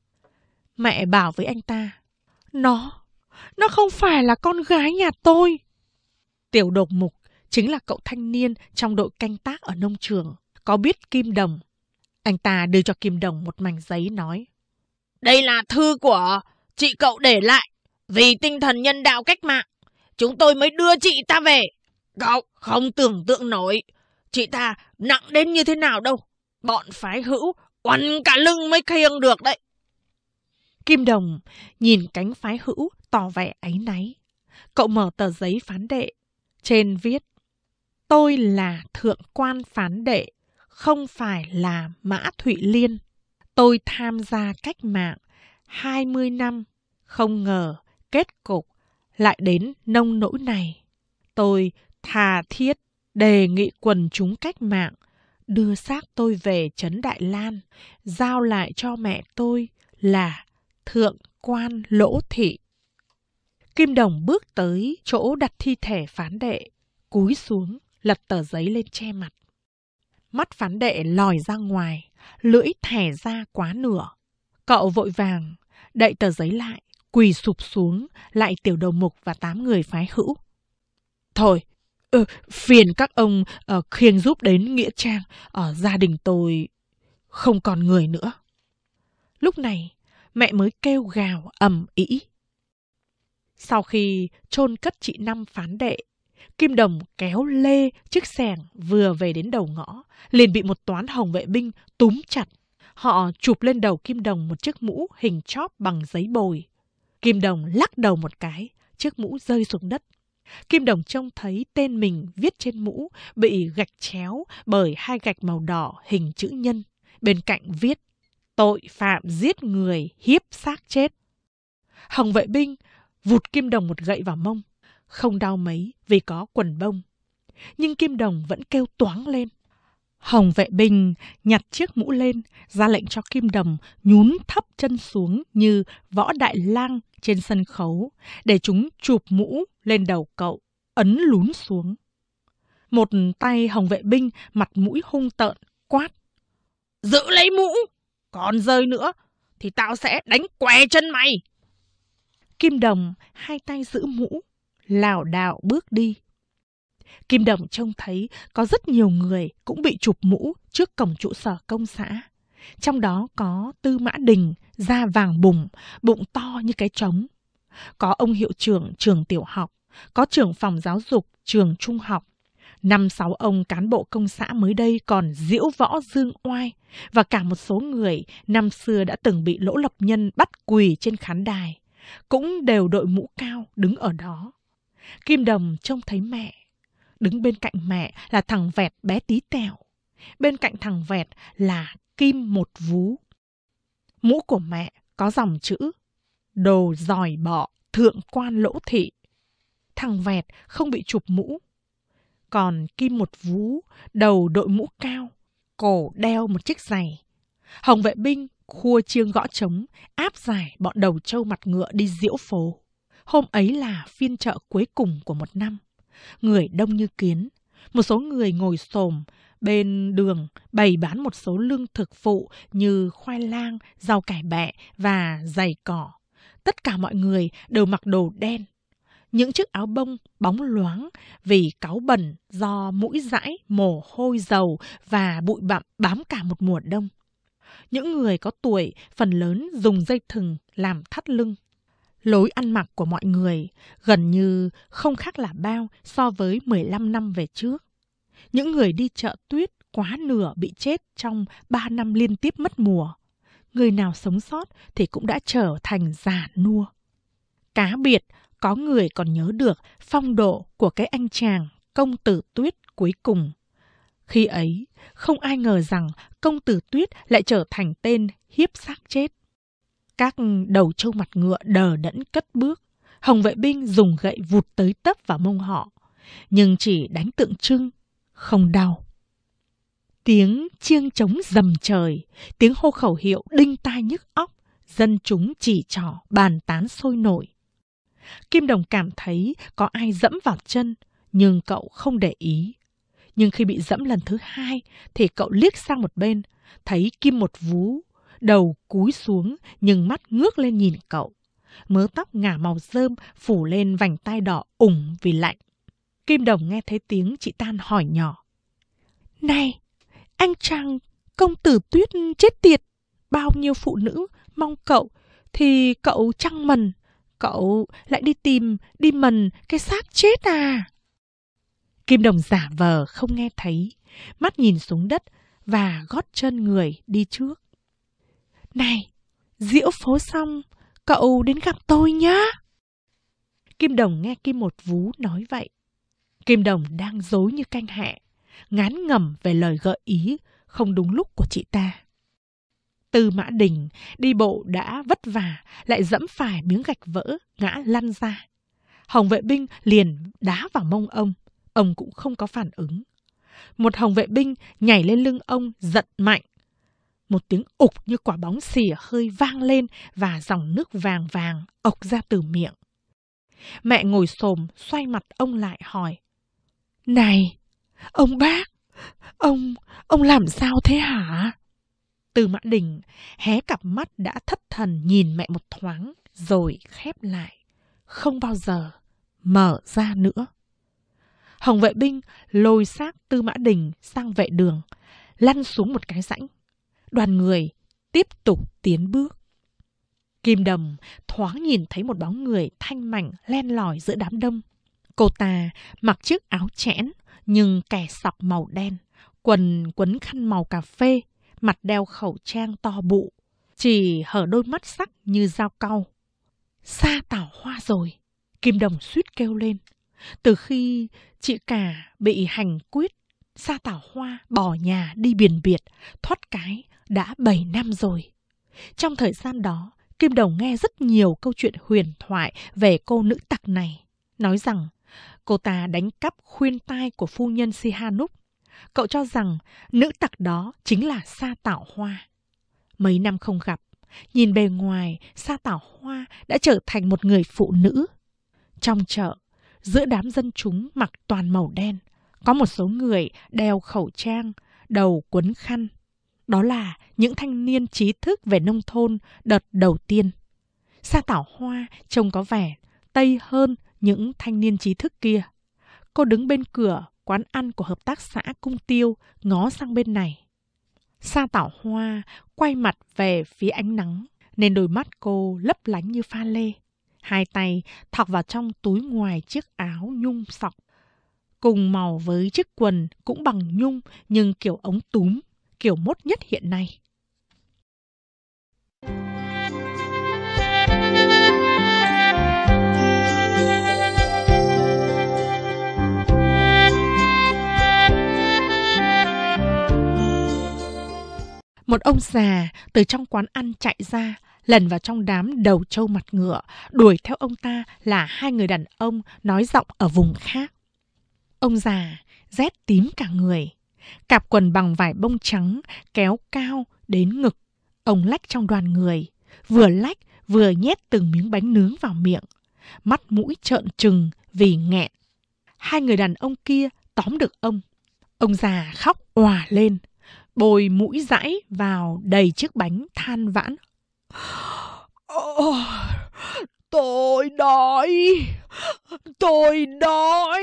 Mẹ bảo với anh ta, Nó không phải là con gái nhà tôi. Tiểu đầu mục chính là cậu thanh niên trong đội canh tác ở nông trường, có biết Kim Đồng. Anh ta đưa cho Kim Đồng một mảnh giấy nói. Đây là thư của chị cậu để lại. Vì tinh thần nhân đạo cách mạng, chúng tôi mới đưa chị ta về. Cậu không tưởng tượng nổi chị ta nặng đến như thế nào đâu. Bọn phái hữu oằn cả lưng mới khiêng được đấy. Kim Đồng nhìn cánh phái hữu tỏ vẻ áy náy. Cậu mở tờ giấy Phán Đệ. Trên viết, tôi là thượng quan Phán Đệ, không phải là Mã Thụy Liên. Tôi tham gia cách mạng 20 năm, không ngờ kết cục lại đến nông nỗi này. Tôi tha thiết đề nghị quần chúng cách mạng đưa xác tôi về trấn Đại Lan, giao lại cho mẹ tôi là thượng quan Lỗ Thị. Kim Đồng bước tới chỗ đặt thi thể Phán Đệ, cúi xuống, lật tờ giấy lên che mặt. Mắt Phán Đệ lòi ra ngoài, lưỡi thẻ ra quá nửa. Cậu vội vàng đậy tờ giấy lại, quỳ sụp xuống lại tiểu đầu mục và 8 người phái hữu. Thôi, phiền các ông khiêng giúp đến nghĩa trang, ở gia đình tôi không còn người nữa. Lúc này, mẹ mới kêu gào ầm ĩ. Sau khi chôn cất chị Năm Phán Đệ, Kim Đồng kéo lê chiếc xẻng vừa về đến đầu ngõ, liền bị một toán hồng vệ binh túm chặt. Họ chụp lên đầu Kim Đồng một chiếc mũ hình chóp bằng giấy bồi. Kim Đồng lắc đầu một cái, chiếc mũ rơi xuống đất. Kim Đồng trông thấy tên mình viết trên mũ bị gạch chéo bởi 2 gạch màu đỏ hình chữ nhân. Bên cạnh viết, tội phạm giết người hiếp xác chết. Hồng vệ binh vụt Kim Đồng một gậy vào mông. Không đau mấy vì có quần bông. Nhưng Kim Đồng vẫn kêu toáng lên. Hồng vệ binh nhặt chiếc mũ lên, ra lệnh cho Kim Đồng nhún thấp chân xuống như võ đại lang trên sân khấu, để chúng chụp mũ lên đầu cậu, ấn lún xuống. Một tay hồng vệ binh mặt mũi hung tợn quát. Giữ lấy mũ, còn rơi nữa thì tao sẽ đánh què chân mày. Kim Đồng 2 tay giữ mũ, lảo đảo bước đi. Kim Đồng trông thấy có rất nhiều người cũng bị chụp mũ trước cổng trụ sở công xã. Trong đó có Tư Mã Đình, da vàng bùng, bụng to như cái trống. Có ông hiệu trưởng trường tiểu học, có trưởng phòng giáo dục trường trung học. 5-6 ông cán bộ công xã mới đây còn diễu võ dương oai, và cả một số người năm xưa đã từng bị Lỗ Lập Nhân bắt quỳ trên khán đài. cũng đều đội mũ cao đứng ở đó. Kim Đồng trông thấy mẹ. Đứng bên cạnh mẹ là thằng Vẹt bé tí tẹo. Bên cạnh thằng Vẹt là Kim Một Vú. Mũ của mẹ có dòng chữ: đồ giỏi bọ, thượng quan lỗ thị. Thằng Vẹt không bị chụp mũ. Còn Kim Một Vú đầu đội mũ cao, cổ đeo một chiếc giày. Hồng vệ binh khua chiêng gõ trống, áp giải bọn đầu trâu mặt ngựa đi diễu phố. Hôm ấy là phiên chợ cuối cùng của một năm. Người đông như kiến. Một số người ngồi xổm bên đường bày bán một số lương thực phụ như khoai lang, rau cải bẹ và giày cỏ. Tất cả mọi người đều mặc đồ đen. Những chiếc áo bông bóng loáng vì cáu bẩn do mũi dãi, mồ hôi dầu và bụi bặm bám cả một mùa đông. Những người có tuổi phần lớn dùng dây thừng làm thắt lưng. Lối ăn mặc của mọi người gần như không khác là bao so với 15 năm về trước. Những người đi chợ tuyết quá nửa bị chết trong 3 năm liên tiếp mất mùa. Người nào sống sót thì cũng đã trở thành già nua. Cá biệt, có người còn nhớ được phong độ của cái anh chàng công tử Tuyết cuối cùng. Khi ấy, không ai ngờ rằng công tử Tuyết lại trở thành tên hiếp xác chết. Các đầu trâu mặt ngựa đờ đẫn cất bước. Hồng vệ binh dùng gậy vụt tới tấp vào mông họ, nhưng chỉ đánh tượng trưng, không đau. Tiếng chiêng trống rầm trời, tiếng hô khẩu hiệu đinh tai nhức óc, dân chúng chỉ trỏ bàn tán sôi nổi. Kim Đồng cảm thấy có ai dẫm vào chân, nhưng cậu không để ý. Nhưng khi bị dẫm lần thứ hai thì cậu liếc sang một bên, thấy Kim Một Vú đầu cúi xuống nhưng mắt ngước lên nhìn cậu. Mớ tóc ngả màu rơm phủ lên vành tai đỏ ủng vì lạnh. Kim Đồng nghe thấy tiếng chị Tan hỏi nhỏ: "Này, anh chàng công tử Tuyết chết tiệt, bao nhiêu phụ nữ mong cậu thì cậu trăng mần, cậu lại đi mần cái xác chết à?" Kim Đồng giả vờ không nghe thấy, mắt nhìn xuống đất và gót chân người đi trước. "Này, diễu phố xong, cậu đến gặp tôi nhá." Kim Đồng nghe Kim Một Vú nói vậy. Kim Đồng đang dối như canh hẹ, ngán ngẩm về lời gợi ý không đúng lúc của chị ta. Tư Mã Đình đi bộ đã vất vả, lại dẫm phải miếng gạch vỡ, ngã lăn ra. Hồng vệ binh liền đá vào mông ông cũng không có phản ứng. Một hồng vệ binh nhảy lên lưng ông giật mạnh. Một tiếng ục như quả bóng xỉa hơi vang lên và dòng nước vàng vàng ộc ra từ miệng. Mẹ ngồi xổm xoay mặt ông lại hỏi: "Này, ông bác, ông làm sao thế hả?" Tư Mã Đình hé cặp mắt đã thất thần nhìn mẹ một thoáng rồi khép lại, không bao giờ mở ra nữa. Hồng vệ binh lôi xác Tư Mã Đình sang vệ đường, lăn xuống một cái rãnh. Đoàn người tiếp tục tiến bước. Kim Đồng thoáng nhìn thấy một bóng người thanh mảnh len lỏi giữa đám đông. Cô ta mặc chiếc áo chẽn nhưng kẻ sọc màu đen, quần quấn khăn màu cà phê, mặt đeo khẩu trang to bụ, chỉ hở đôi mắt sắc như dao cau. Sa Tảo Hoa rồi, Kim Đồng suýt kêu lên. Từ khi chị cả bị hành quyết, Sa Tảo Hoa bỏ nhà đi biển biệt, thoát cái đã 7 năm rồi. Trong thời gian đó, Kim Đồng nghe rất nhiều câu chuyện huyền thoại về cô nữ tặc này, nói rằng cô ta đánh cắp khuyên tai của phu nhân Sihanouk. Cậu cho rằng nữ tặc đó chính là Sa Tảo Hoa. Mấy năm không gặp, nhìn bề ngoài, Sa Tảo Hoa đã trở thành một người phụ nữ. Trong chợ, giữa đám dân chúng mặc toàn màu đen, có một số người đeo khẩu trang, đầu quấn khăn. Đó là những thanh niên trí thức về nông thôn đợt đầu tiên. Sa Tảo Hoa trông có vẻ tây hơn những thanh niên trí thức kia. Cô đứng bên cửa quán ăn của hợp tác xã Cung Tiêu, ngó sang bên này. Sa Tảo Hoa quay mặt về phía ánh nắng, nên đôi mắt cô lấp lánh như pha lê. Hai tay thọc vào trong túi ngoài chiếc áo nhung sọc, cùng màu với chiếc quần cũng bằng nhung nhưng kiểu ống túm, kiểu mốt nhất hiện nay. Một ông già từ trong quán ăn chạy ra, lần vào trong đám đầu trâu mặt ngựa, đuổi theo ông ta là hai người đàn ông nói giọng ở vùng khác. Ông già rét tím cả người, cạp quần bằng vải bông trắng kéo cao đến ngực. Ông lách trong đoàn người, vừa lách vừa nhét từng miếng bánh nướng vào miệng, mắt mũi trợn trừng vì nghẹn. Hai người đàn ông kia tóm được ông. Ông già khóc òa lên, bồi mũi dãi vào đầy chiếc bánh, than vãn. Tôi đói, tôi đói.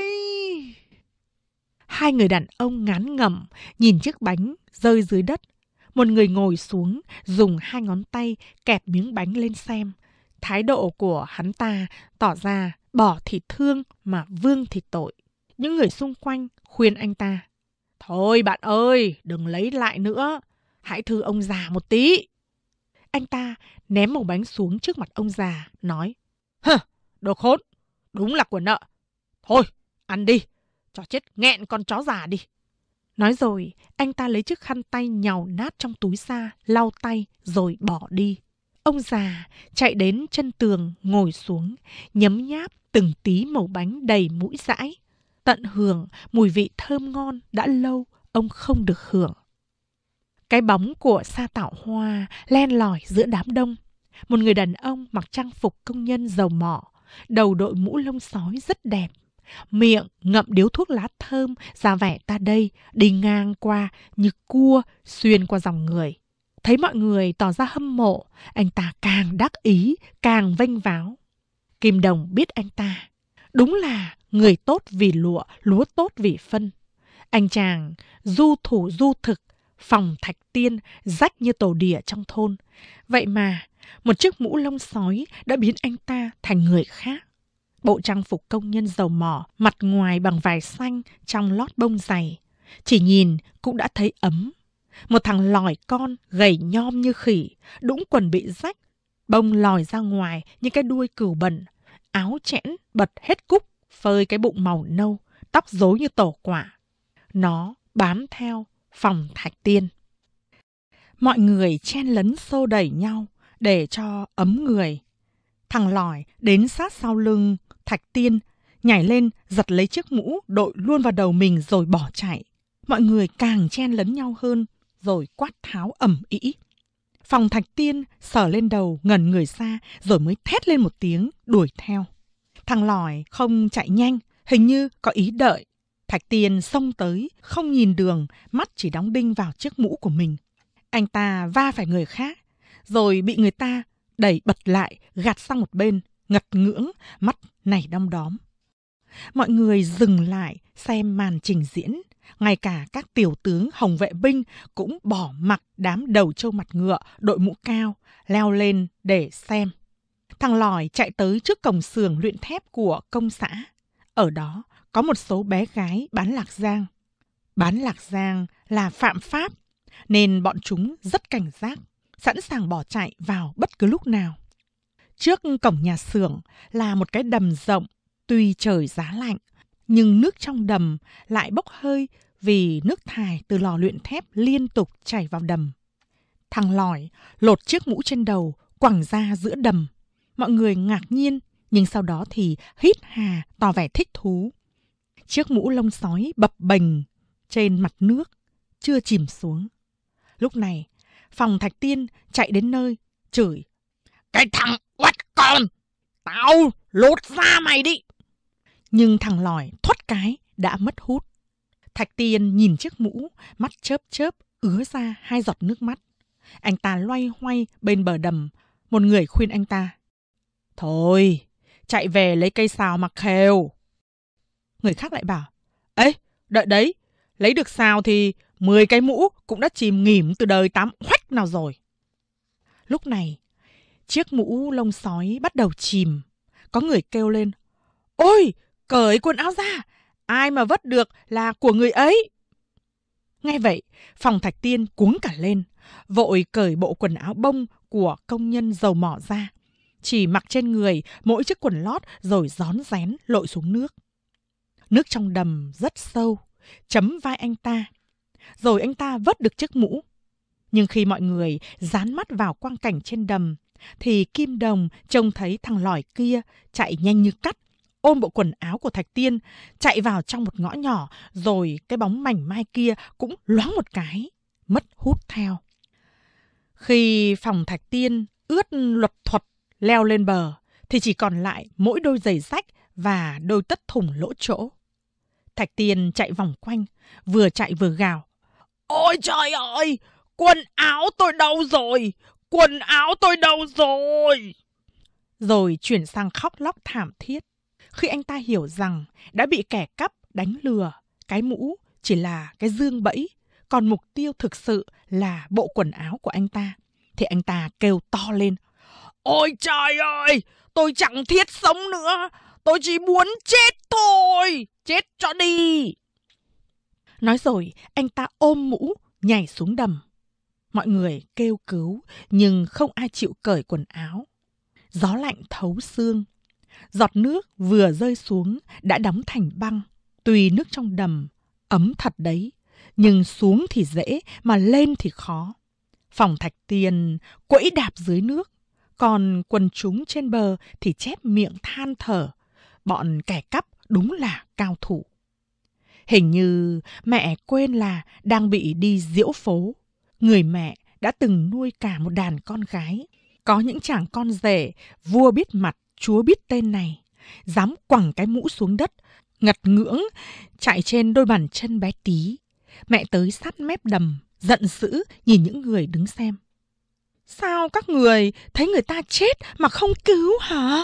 Hai người đàn ông ngán ngẩm nhìn chiếc bánh rơi dưới đất. Một người ngồi xuống, dùng hai ngón tay kẹp miếng bánh lên xem. Thái độ của hắn ta tỏ ra bỏ thì thương mà vương thì tội. Những người xung quanh khuyên anh ta: thôi bạn ơi, đừng lấy lại nữa, hãy thư ông già một tí. Anh ta ném mẩu bánh xuống trước mặt ông già, nói: hơ, đồ khốn, đúng là của nợ. Thôi, ăn đi, cho chết nghẹn con chó già đi. Nói rồi, anh ta lấy chiếc khăn tay nhàu nát trong túi ra, lau tay rồi bỏ đi. Ông già chạy đến chân tường, ngồi xuống, nhấm nháp từng tí mẩu bánh đầy mũi dãi, tận hưởng mùi vị thơm ngon đã lâu ông không được hưởng. Cái bóng của Sa Tảo Hoa len lỏi giữa đám đông. Một người đàn ông mặc trang phục công nhân dầu mỏ, đầu đội mũ lông sói rất đẹp, miệng ngậm điếu thuốc lá thơm, ra vẻ ta đây, đi ngang qua như cua xuyên qua dòng người. Thấy mọi người tỏ ra hâm mộ, anh ta càng đắc ý, càng vênh váo. Kim Đồng biết anh ta, đúng là người tốt vì lụa, lúa tốt vì phân. Anh chàng du thủ du thực, phòng thạch tiên, rách như tổ đỉa trong thôn. Vậy mà, một chiếc mũ lông sói đã biến anh ta thành người khác. Bộ trang phục công nhân dầu mỏ, mặt ngoài bằng vải xanh, trong lót bông dày. Chỉ nhìn cũng đã thấy ấm. Một thằng lòi con, gầy nhom như khỉ, đũng quần bị rách, bông lòi ra ngoài như cái đuôi cừu bẩn, áo chẽn bật hết cúc, phơi cái bụng màu nâu, tóc rối như tổ quả. Nó bám theo phòng thạch tiên. Mọi người chen lấn xô đẩy nhau để cho ấm người. Thằng lòi đến sát sau lưng thạch tiên, nhảy lên giật lấy chiếc mũ đội luôn vào đầu mình rồi bỏ chạy. Mọi người càng chen lấn nhau hơn rồi quát tháo ầm ĩ. Phòng thạch tiên sờ lên đầu ngẩn người ra rồi mới thét lên một tiếng đuổi theo. Thằng lòi không chạy nhanh, hình như có ý đợi. Thạch tiên xông tới, không nhìn đường, mắt chỉ đóng đinh vào chiếc mũ của mình. Anh ta va phải người khác, rồi bị người ta đẩy bật lại, gạt sang một bên, ngật ngưỡng, mắt nảy đom đóm. Mọi người dừng lại xem màn trình diễn. Ngay cả các tiểu tướng Hồng Vệ binh cũng bỏ mặc đám đầu trâu mặt ngựa, đội mũ cao, leo lên để xem. Thằng lòi chạy tới trước cổng xưởng luyện thép của công xã. Ở đó có một số bé gái bán lạc giang. Bán lạc giang là phạm pháp, nên bọn chúng rất cảnh giác, sẵn sàng bỏ chạy vào bất cứ lúc nào. Trước cổng nhà xưởng là một cái đầm rộng, tuy trời giá lạnh, nhưng nước trong đầm lại bốc hơi vì nước thải từ lò luyện thép liên tục chảy vào đầm. Thằng lòi lột chiếc mũ trên đầu, quẳng ra giữa đầm. Mọi người ngạc nhiên, nhưng sau đó thì hít hà tỏ vẻ thích thú. Chiếc mũ lông sói bập bềnh trên mặt nước, chưa chìm xuống. Lúc này, phòng thạch tiên chạy đến nơi, chửi: cái thằng oắt con, tao lột da mày đi. Nhưng thằng lòi thoát cái đã mất hút. Thạch tiên nhìn chiếc mũ, mắt chớp chớp, ứa ra 2 giọt nước mắt. Anh ta loay hoay bên bờ đầm. Một người khuyên anh ta: thôi, chạy về lấy cây sào mà khều. Người khác lại bảo: ấy, đợi đấy, lấy được sào thì 10 cái mũ cũng đã chìm nghỉm từ đời 8 khoách nào rồi. Lúc này, chiếc mũ lông sói bắt đầu chìm. Có người kêu lên: ôi, cởi quần áo ra, ai mà vớt được là của người ấy. Nghe vậy, phòng thạch tiên cuống cả lên, vội cởi bộ quần áo bông của công nhân dầu mỏ ra, chỉ mặc trên người mỗi chiếc quần lót rồi rón rén lội xuống nước. Nước trong đầm rất sâu, chấm vai anh ta. Rồi anh ta vớt được chiếc mũ. Nhưng khi mọi người dán mắt vào quang cảnh trên đầm, thì Kim Đồng trông thấy thằng lỏi kia chạy nhanh như cắt, ôm bộ quần áo của Thạch Tiên, chạy vào trong một ngõ nhỏ, rồi cái bóng mảnh mai kia cũng loáng một cái, mất hút theo. Khi phòng Thạch Tiên ướt luật thuật leo lên bờ, thì chỉ còn lại mỗi đôi giày rách và đôi tất thủng lỗ chỗ. Thạch Tiên chạy vòng quanh, vừa chạy vừa gào: "Ôi trời ơi! Quần áo tôi đâu rồi? Quần áo tôi đâu rồi?" Rồi chuyển sang khóc lóc thảm thiết, khi anh ta hiểu rằng đã bị kẻ cắp đánh lừa, cái mũ chỉ là cái giương bẫy, còn mục tiêu thực sự là bộ quần áo của anh ta. Thì anh ta kêu to lên: "Ôi trời ơi! Tôi chẳng thiết sống nữa! Tôi chỉ muốn chết thôi! Chết cho đi!" Nói rồi, anh ta ôm mũ, nhảy xuống đầm. Mọi người kêu cứu, nhưng không ai chịu cởi quần áo. Gió lạnh thấu xương. Giọt nước vừa rơi xuống đã đóng thành băng. Tuy nước trong đầm ấm thật đấy, nhưng xuống thì dễ mà lên thì khó. Phòng Thạch Tiên quẫy đạp dưới nước, còn quần chúng trên bờ thì chép miệng than thở. Bọn kẻ cắp đúng là cao thủ. Hình như mẹ quên là đang bị đi diễu phố. Người mẹ đã từng nuôi cả một đàn con gái. Có những chàng con rể, vua biết mặt, chúa biết tên này, dám quẳng cái mũ xuống đất, ngật ngưỡng, chạy trên đôi bàn chân bé tí. Mẹ tới sát mép đầm, giận dữ nhìn những người đứng xem. "Sao các người thấy người ta chết mà không cứu hả?"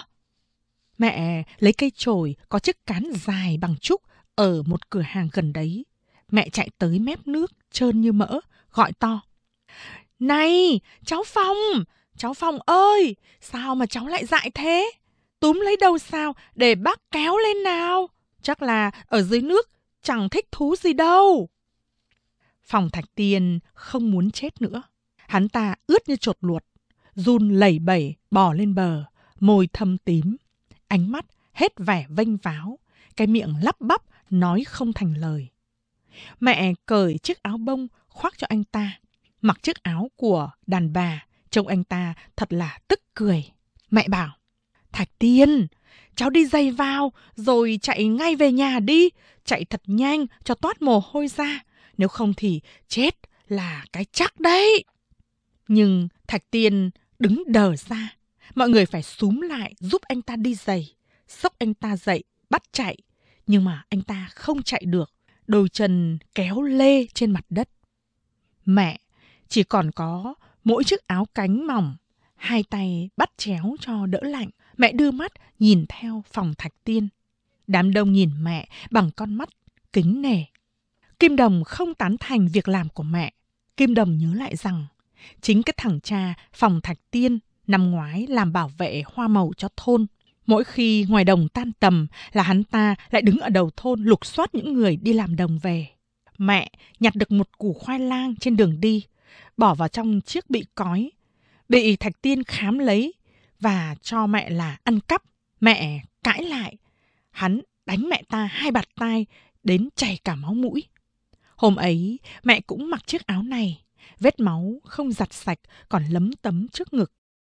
Mẹ lấy cây chổi có chiếc cán dài bằng trúc ở một cửa hàng gần đấy. Mẹ chạy tới mép nước trơn như mỡ, gọi to: "Này, cháu Phong! Cháu Phong ơi! Sao mà cháu lại dại thế? Túm lấy đầu sao để bác kéo lên nào. Chắc là ở dưới nước chẳng thích thú gì đâu." Phòng Thạch Tiên không muốn chết nữa. Hắn ta ướt như chột luột, run lẩy bẩy bò lên bờ, môi thâm tím, ánh mắt hết vẻ vênh váo, cái miệng lắp bắp nói không thành lời. Mẹ cởi chiếc áo bông khoác cho anh ta, mặc chiếc áo của đàn bà, trông anh ta thật là tức cười. Mẹ bảo: "Thạch Tiên, cháu đi giày vào rồi chạy ngay về nhà đi, chạy thật nhanh cho toát mồ hôi ra, nếu không thì chết là cái chắc đấy." Nhưng Thạch Tiên đứng đờ ra, mọi người phải xúm lại giúp anh ta đi giày, xốc anh ta dậy, bắt chạy. Nhưng mà anh ta không chạy được, đôi chân kéo lê trên mặt đất. Mẹ chỉ còn có mỗi chiếc áo cánh mỏng, hai tay bắt chéo cho đỡ lạnh. Mẹ đưa mắt nhìn theo phòng Thạch Tiên. Đám đông nhìn mẹ bằng con mắt kính nể. Kim Đồng không tán thành việc làm của mẹ. Kim Đồng nhớ lại rằng chính cái thằng cha phòng Thạch Tiên năm ngoái làm bảo vệ hoa màu cho thôn. Mỗi khi ngoài đồng tan tầm là hắn ta lại đứng ở đầu thôn lục soát những người đi làm đồng về. Mẹ nhặt được một củ khoai lang trên đường đi, bỏ vào trong chiếc bị cói, bị Thạch Tiên khám lấy và cho mẹ là ăn cắp. Mẹ cãi lại, hắn đánh mẹ ta 2 bạt tai đến chảy cả máu mũi. Hôm ấy mẹ cũng mặc chiếc áo này, vết máu không giặt sạch còn lấm tấm trước ngực.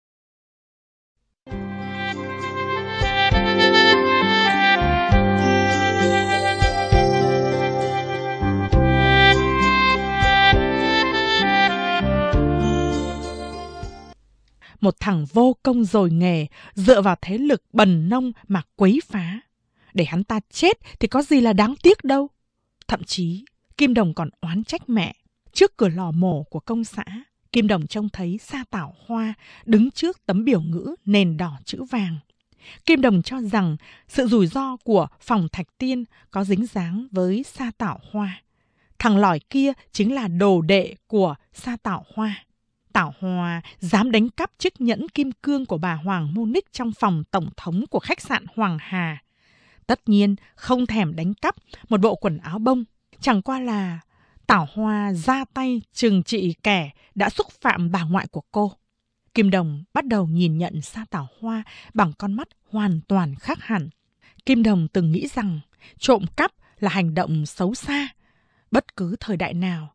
Một thằng vô công dồi nghề, dựa vào thế lực bần nông mà quấy phá. Để hắn ta chết thì có gì là đáng tiếc đâu. Thậm chí Kim Đồng còn oán trách mẹ. Trước cửa lò mổ của công xã, Kim Đồng trông thấy Sa Tảo Hoa đứng trước tấm biểu ngữ nền đỏ chữ vàng. Kim Đồng cho rằng sự rủi ro của phòng Thạch Tiên có dính dáng với Sa Tảo Hoa. Thằng lỏi kia chính là đồ đệ của Sa Tảo Hoa. Tảo Hoa dám đánh cắp chiếc nhẫn kim cương của bà Hoàng Mô Ních trong phòng tổng thống của khách sạn Hoàng Hà. Tất nhiên không thèm đánh cắp một bộ quần áo bông. Chẳng qua là Tảo Hoa ra tay trừng trị kẻ đã xúc phạm bà ngoại của cô. Kim Đồng bắt đầu nhìn nhận Sa Tảo Hoa bằng con mắt hoàn toàn khác hẳn. Kim Đồng từng nghĩ rằng trộm cắp là hành động xấu xa. Bất cứ thời đại nào,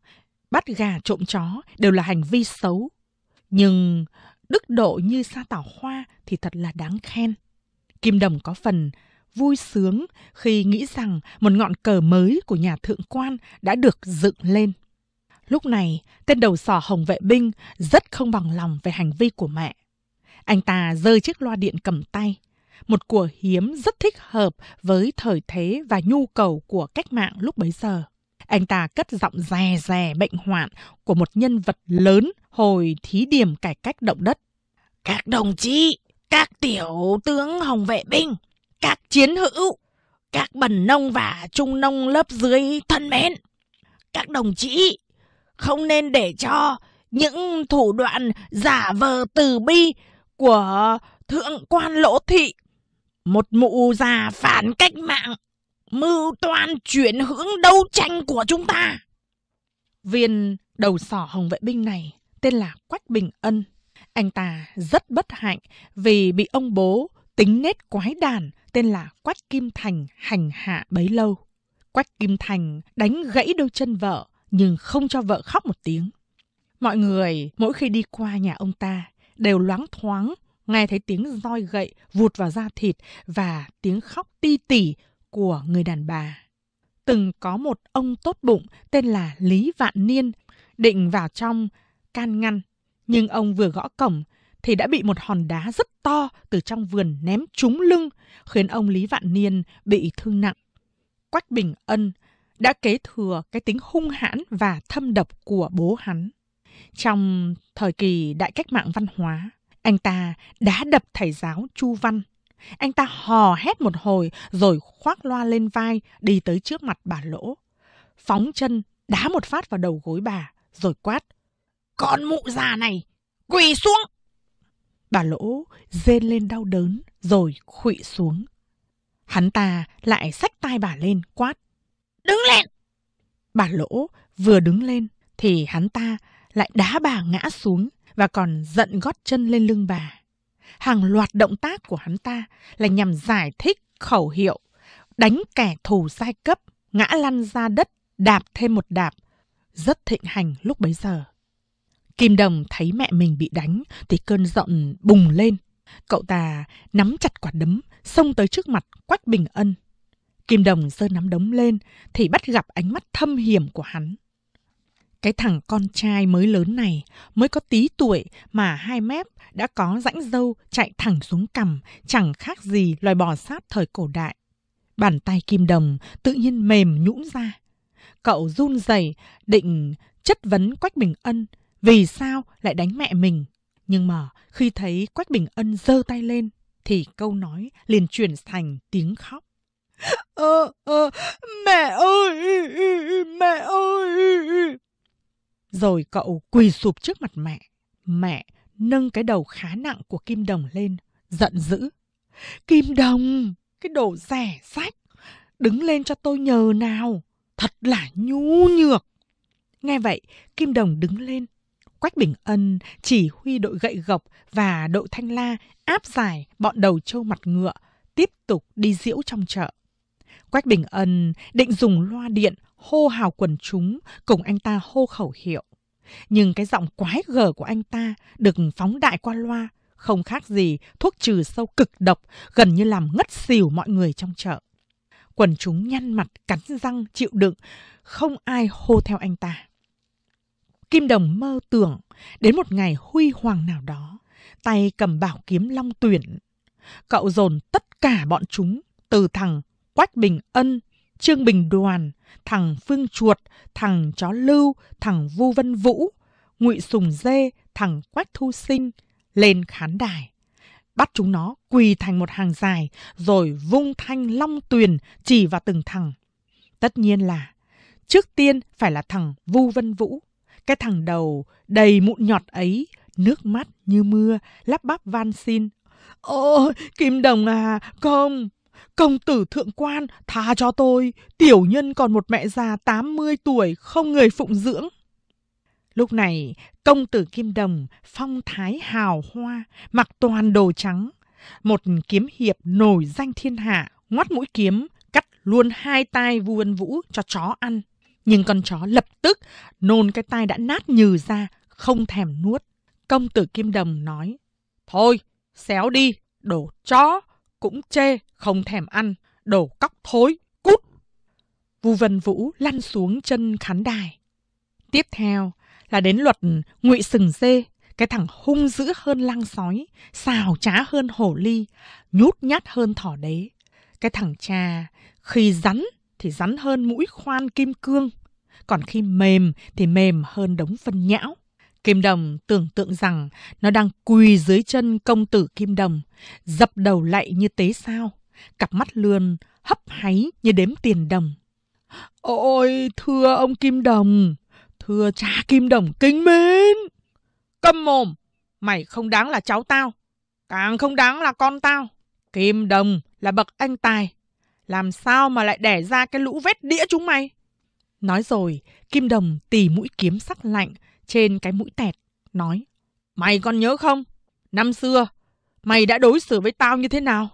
bắt gà trộm chó đều là hành vi xấu. Nhưng đức độ như Sa Tảo Hoa thì thật là đáng khen. Kim Đồng có phần vui sướng khi nghĩ rằng một ngọn cờ mới của nhà thượng quan đã được dựng lên. Lúc này, tên đầu sỏ Hồng Vệ Binh rất không bằng lòng về hành vi của mẹ. Anh ta giơ chiếc loa điện cầm tay, một của hiếm rất thích hợp với thời thế và nhu cầu của cách mạng lúc bấy giờ. Anh ta cất giọng rè rè bệnh hoạn của một nhân vật lớn hồi thí điểm cải cách động đất. Các đồng chí, các tiểu tướng Hồng Vệ Binh, các chiến hữu, các bần nông và trung nông lớp dưới thân mến, các đồng chí không nên để cho những thủ đoạn giả vờ từ bi của thượng quan Lỗ Thị, một mụ già phản cách mạng, mưu toan chuyển hướng đấu tranh của chúng ta. Viên đầu sỏ Hồng Vệ Binh này tên là Quách Bình Ân. Anh ta rất bất hạnh vì bị ông bố tính nết quái đản tên là Quách Kim Thành hành hạ bấy lâu. Quách Kim Thành đánh gãy đôi chân vợ nhưng không cho vợ khóc một tiếng. Mọi người mỗi khi đi qua nhà ông ta đều loáng thoáng nghe thấy tiếng roi gậy vụt vào da thịt và tiếng khóc ti tỉ của người đàn bà. Từng có một ông tốt bụng tên là Lý Vạn Niên định vào trong can ngăn, nhưng ông vừa gõ cổng thì đã bị một hòn đá rất to từ trong vườn ném trúng lưng, khiến ông Lý Vạn Niên bị thương nặng. Quách Bình Ân đã kế thừa cái tính hung hãn và thâm độc của bố hắn. Trong thời kỳ đại cách mạng văn hóa, anh ta đá đập thầy giáo Chu Văn. Anh ta hò hét một hồi rồi khoác loa lên vai đi tới trước mặt bà Lỗ, phóng chân đá một phát vào đầu gối bà rồi quát: Con mụ già này, quỳ xuống! Bà Lỗ rên lên đau đớn rồi khuỵu xuống. Hắn ta lại xách tay bà lên quát: Đứng lên! Bà Lỗ vừa đứng lên thì hắn ta lại đá bà ngã xuống và còn giận gót chân lên lưng bà. Hàng loạt động tác của hắn ta là nhằm giải thích khẩu hiệu đánh kẻ thù giai cấp, ngã lăn ra đất, đạp thêm một đạp, rất thịnh hành lúc bấy giờ. Kim Đồng thấy mẹ mình bị đánh thì cơn giận bùng lên. Cậu ta nắm chặt quả đấm, xông tới trước mặt Quách Bình Ân. Kim Đồng giơ nắm đấm lên thì bắt gặp ánh mắt thâm hiểm của hắn. Cái thằng con trai mới lớn này mới có tí tuổi mà hai mép đã có rãnh râu chạy thẳng xuống cằm, chẳng khác gì loài bò sát thời cổ đại. Bàn tay Kim Đồng tự nhiên mềm nhũn ra. Cậu run rẩy định chất vấn Quách Bình Ân vì sao lại đánh mẹ mình. Nhưng mà khi thấy Quách Bình Ân giơ tay lên thì câu nói liền chuyển thành tiếng khóc. Mẹ ơi, mẹ ơi! Rồi cậu quỳ sụp trước mặt mẹ. Mẹ nâng cái đầu khá nặng của Kim Đồng lên, giận dữ. Kim Đồng, cái đồ rẻ rách, đứng lên cho tôi nhờ nào, thật là nhu nhược. Nghe vậy, Kim Đồng đứng lên. Quách Bình Ân chỉ huy đội gậy gộc và đội thanh la áp giải bọn đầu trâu mặt ngựa, tiếp tục đi diễu trong chợ. Quách Bình Ân định dùng loa điện hô hào quần chúng cùng anh ta hô khẩu hiệu. Nhưng cái giọng quái gở của anh ta được phóng đại qua loa, không khác gì thuốc trừ sâu cực độc, gần như làm ngất xỉu mọi người trong chợ. Quần chúng nhăn mặt cắn răng chịu đựng, không ai hô theo anh ta. Kim Đồng mơ tưởng đến một ngày huy hoàng nào đó, tay cầm bảo kiếm Long Tuyển. Cậu dồn tất cả bọn chúng, từ thằng Quách Bình Ân, Trương Bình Đoàn, thằng Phương Chuột, thằng Chó Lưu, thằng Vu Vân Vũ, Ngụy Sùng Dê, thằng Quách Thu Sinh, lên khán đài. Bắt chúng nó quỳ thành một hàng dài, rồi vung thanh Long Tuyền chỉ vào từng thằng. Tất nhiên là trước tiên phải là thằng Vu Vân Vũ. Cái thằng đầu đầy mụn nhọt ấy, nước mắt như mưa, lắp bắp van xin. Ôi, Kim Đồng à, công tử thượng quan, tha cho tôi, tiểu nhân còn một mẹ già 80 tuổi, không người phụng dưỡng. Lúc này, công tử Kim Đồng phong thái hào hoa, mặc toàn đồ trắng. Một kiếm hiệp nổi danh thiên hạ, ngoắt mũi kiếm, cắt luôn hai tai Vu Vân Vũ cho chó ăn. Nhưng con chó lập tức nôn cái tai đã nát nhừ ra, không thèm nuốt. Công tử Kim Đồng nói: thôi, xéo đi, đồ chó, cũng chê, không thèm ăn, đồ cóc thối, cút. Vu Vân Vũ lăn xuống chân khán đài. Tiếp theo là đến luật Ngụy Sừng Dê, cái thằng hung dữ hơn lang sói, xào trá hơn hổ ly, nhút nhát hơn thỏ đế. Cái thằng cha khi rắn thì rắn hơn mũi khoan kim cương, còn khi mềm thì mềm hơn đống phân nhão. Kim Đồng tưởng tượng rằng nó đang quỳ dưới chân công tử Kim Đồng, dập đầu lạy như tế sao, cặp mắt lườn hấp háy như đếm tiền đồng. Ôi, thưa ông Kim Đồng, thưa cha Kim Đồng kính mến. Câm mồm, mày không đáng là cháu tao, càng không đáng là con tao. Kim Đồng là bậc anh tài, làm sao mà lại đẻ ra cái lũ vét đĩa chúng mày. Nói rồi, Kim Đồng tì mũi kiếm sắc lạnh trên cái mũi tẹt, nói: mày còn nhớ không? Năm xưa, mày đã đối xử với tao như thế nào?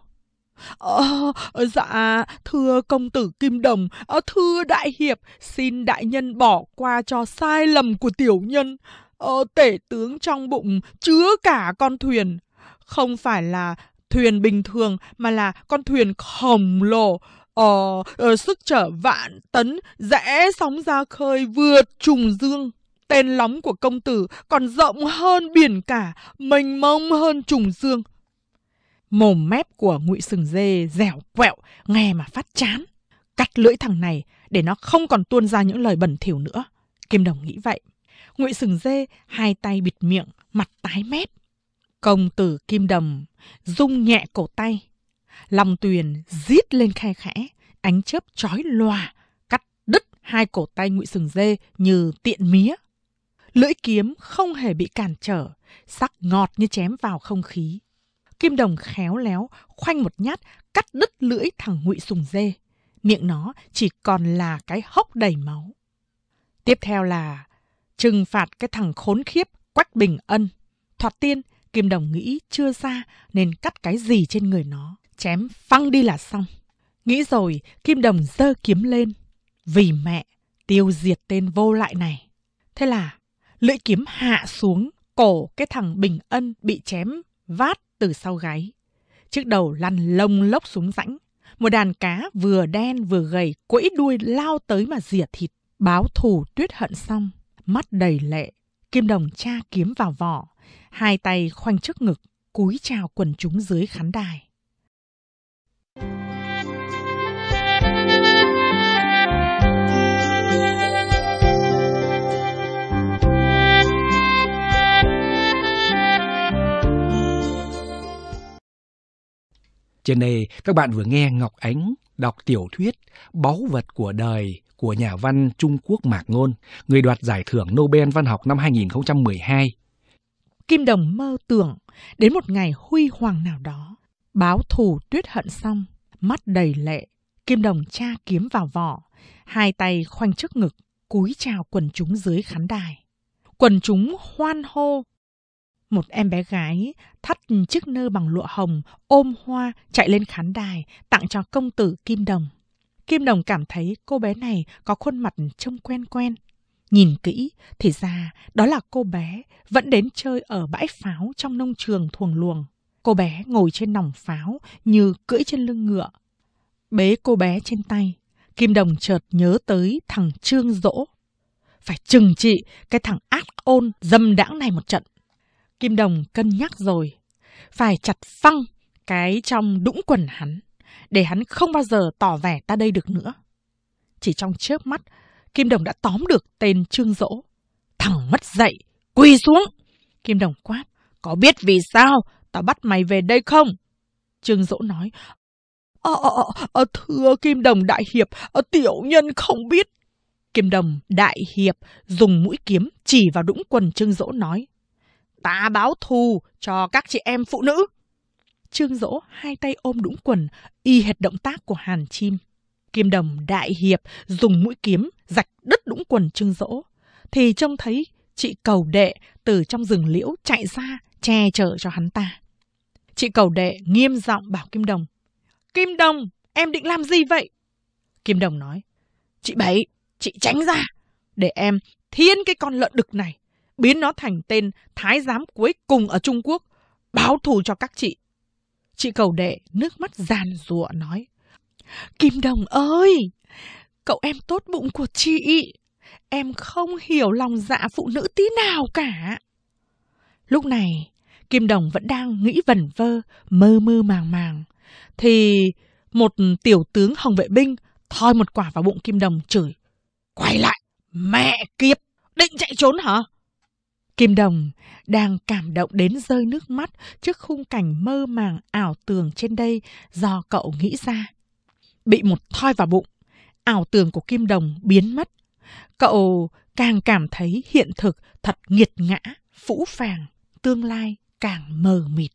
Dạ, thưa công tử Kim Đồng, thưa đại hiệp, xin đại nhân bỏ qua cho sai lầm của tiểu nhân. Tể tướng trong bụng chứa cả con thuyền, không phải là thuyền bình thường mà là con thuyền khổng lồ, sức chở vạn tấn, rẽ sóng ra khơi vượt trùng dương. Tên lóng của công tử còn rộng hơn biển cả, mênh mông hơn trùng dương. Mồm mép của Ngụy Sừng Dê dẻo quẹo, nghe mà phát chán. Cắt lưỡi thằng này để nó không còn tuôn ra những lời bẩn thỉu nữa. Kim Đồng nghĩ vậy. Ngụy Sừng Dê hai tay bịt miệng, mặt tái mét. Công tử Kim Đồng rung nhẹ cổ tay. Long Tuyền rít lên khe khẽ, ánh chớp chói lòa, cắt đứt hai cổ tay Ngụy Sừng Dê như tiện mía. Lưỡi kiếm không hề bị cản trở, sắc ngọt như chém vào không khí. Kim Đồng khéo léo khoanh một nhát cắt đứt lưỡi thằng Ngụy Sừng Dê. Miệng nó chỉ còn là cái hốc đầy máu. Tiếp theo là trừng phạt cái thằng khốn khiếp Quách Bình Ân. Thoạt tiên, Kim Đồng nghĩ chưa ra nên cắt cái gì trên người nó, chém phăng đi là xong. Nghĩ rồi, Kim Đồng giơ kiếm lên. Vì mẹ, tiêu diệt tên vô lại này. Thế là lưỡi kiếm hạ xuống cổ cái thằng Bình Ân bị chém vát từ sau gáy. Chiếc đầu lăn lông lốc xuống rãnh. Một đàn cá vừa đen vừa gầy quẫy đuôi lao tới mà rỉa thịt. Báo thù tuyết hận xong, mắt đầy lệ, Kim Đồng tra kiếm vào vỏ, hai tay khoanh trước ngực, cúi chào quần chúng dưới khán đài. Trên đây, các bạn vừa nghe Ngọc Ánh đọc tiểu thuyết Báu vật của đời của nhà văn Trung Quốc Mạc Ngôn, người đoạt giải thưởng Nobel văn học năm 2012. Kim Đồng mơ tưởng đến một ngày huy hoàng nào đó, báo thù tuyết hận xong, mắt đầy lệ, Kim Đồng tra kiếm vào vỏ, hai tay khoanh trước ngực, cúi chào quần chúng dưới khán đài. Quần chúng hoan hô. Một em bé gái thắt chiếc nơ bằng lụa hồng, ôm hoa chạy lên khán đài tặng cho công tử Kim Đồng. Kim Đồng cảm thấy cô bé này có khuôn mặt trông quen quen. Nhìn kỹ thì ra đó là cô bé vẫn đến chơi ở bãi pháo trong nông trường Thuồng Luồng. Cô bé ngồi trên nòng pháo như cưỡi trên lưng ngựa. Bế cô bé trên tay, Kim Đồng chợt nhớ tới thằng Trương Dỗ. Phải trừng trị cái thằng ác ôn dâm đãng này một trận. Kim Đồng cân nhắc rồi, phải chặt phăng cái trong đũng quần hắn, để hắn không bao giờ tỏ vẻ ta đây được nữa. Chỉ trong chớp mắt, Kim Đồng đã tóm được tên Trương Dỗ. Thằng mất dạy, quỳ xuống! Kim Đồng quát, có biết vì sao tao bắt mày về đây không? Trương Dỗ nói, thưa Kim Đồng đại hiệp, tiểu nhân không biết. Kim Đồng đại hiệp dùng mũi kiếm chỉ vào đũng quần Trương Dỗ nói, ta báo thù cho các chị em phụ nữ. Trương Dỗ hai tay ôm đũng quần, y hệt động tác của Hàn Chim. Kim Đồng đại hiệp dùng mũi kiếm rạch đứt đũng quần Trương Dỗ, thì trông thấy chị Cầu Đệ từ trong rừng liễu chạy ra che chở cho hắn ta. Chị Cầu Đệ nghiêm giọng bảo Kim Đồng, Kim Đồng, em định làm gì vậy? Kim Đồng nói, chị Bảy, Chị tránh ra, để em thiên cái con lợn đực này, biến nó thành tên thái giám cuối cùng ở Trung Quốc, báo thù cho các chị. Chị Cầu Đệ nước mắt giàn giụa nói: Kim Đồng ơi, cậu em tốt bụng của chị, em không hiểu lòng dạ phụ nữ tí nào cả. Lúc này, Kim Đồng vẫn đang nghĩ vẩn vơ, mơ mơ màng màng, thì một tiểu tướng Hồng Vệ binh thoi một quả vào bụng Kim Đồng chửi: Quay lại, mẹ kiếp, định chạy trốn hả? Kim Đồng đang cảm động đến rơi nước mắt trước khung cảnh mơ màng ảo tưởng trên đây do cậu nghĩ ra. Bị một thoi vào bụng, ảo tưởng của Kim Đồng biến mất. Cậu càng cảm thấy hiện thực thật nghiệt ngã, phũ phàng, tương lai càng mờ mịt.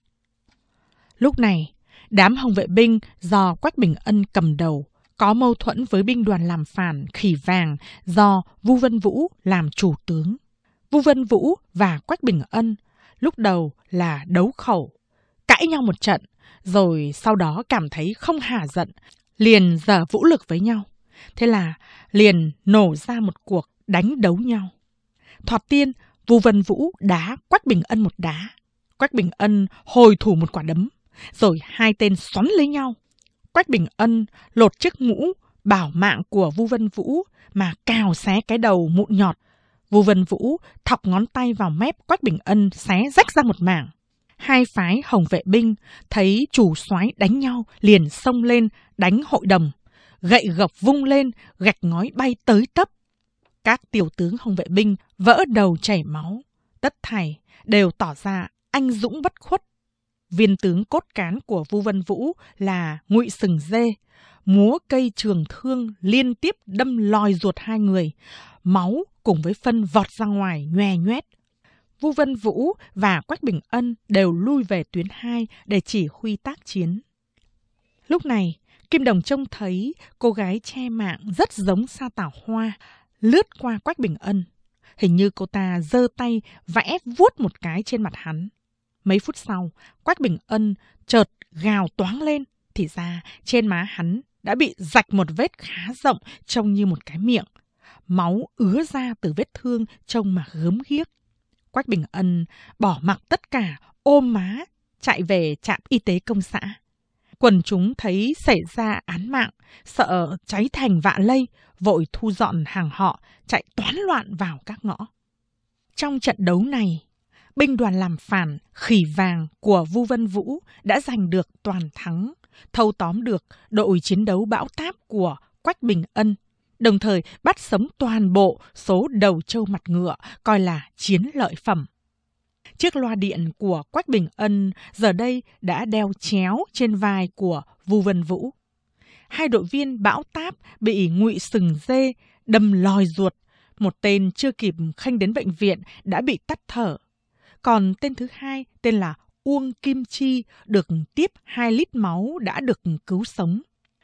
Lúc này, đám Hồng Vệ binh do Quách Bình Ân cầm đầu có mâu thuẫn với binh đoàn làm phản Khỉ Vàng do Vu Vân Vũ làm chủ tướng. Vu Vân Vũ và Quách Bình Ân lúc đầu là đấu khẩu, cãi nhau một trận, rồi sau đó cảm thấy không hả giận, liền giở vũ lực với nhau. Thế là liền nổ ra một cuộc đánh đấu nhau. Thoạt tiên, Vu Vân Vũ đá Quách Bình Ân một đá, Quách Bình Ân hồi thủ một quả đấm, rồi hai tên xoắn lấy nhau. Quách Bình Ân lột chiếc mũ bảo mạng của Vu Vân Vũ mà cào xé cái đầu mụn nhọt. Vu Vân Vũ thọc ngón tay vào mép Quách Bình Ân xé rách ra một mảng. Hai phái Hồng Vệ binh thấy chủ soái đánh nhau liền xông lên đánh hội đồng. Gậy gộc vung lên, gạch ngói bay tới tấp. Các tiểu tướng Hồng Vệ binh vỡ đầu chảy máu, tất thảy đều tỏ ra anh dũng bất khuất. Viên tướng cốt cán của Vu Vân Vũ là Ngụy Sừng Dê, múa cây trường thương liên tiếp đâm lòi ruột hai người, máu cùng với phân vọt ra ngoài nhoè nhoét. Vu Vân Vũ và Quách Bình Ân đều lui về tuyến 2 để chỉ huy tác chiến. Lúc này, Kim Đồng trông thấy cô gái che mạng rất giống Sa Tảo Hoa lướt qua Quách Bình Ân. Hình như cô ta giơ tay vẽ vuốt một cái trên mặt hắn. Mấy phút sau, Quách Bình Ân chợt gào toáng lên, thì ra trên má hắn đã bị rạch một vết khá rộng trông như một cái miệng. Máu ứa ra từ vết thương trông mà gớm ghiếc. Quách Bình Ân bỏ mặc tất cả, ôm má, chạy về trạm y tế công xã. Quần chúng thấy xảy ra án mạng, sợ cháy thành vạ lây, vội thu dọn hàng họ, chạy toán loạn vào các ngõ. Trong trận đấu này, binh đoàn làm phản Khỉ Vàng của Vu Vân Vũ đã giành được toàn thắng, thâu tóm được đội chiến đấu bão táp của Quách Bình Ân, đồng thời bắt sống toàn bộ số đầu trâu mặt ngựa, coi là chiến lợi phẩm. Chiếc loa điện của Quách Bình Ân giờ đây đã đeo chéo trên vai của Vu Vân Vũ. Hai đội viên bão táp bị Ngụy Sừng Dê đâm lòi ruột, một tên chưa kịp khênh đến bệnh viện đã bị tắt thở. Còn tên thứ hai tên là Uông Kim Chi được tiếp 2 lít máu đã được cứu sống.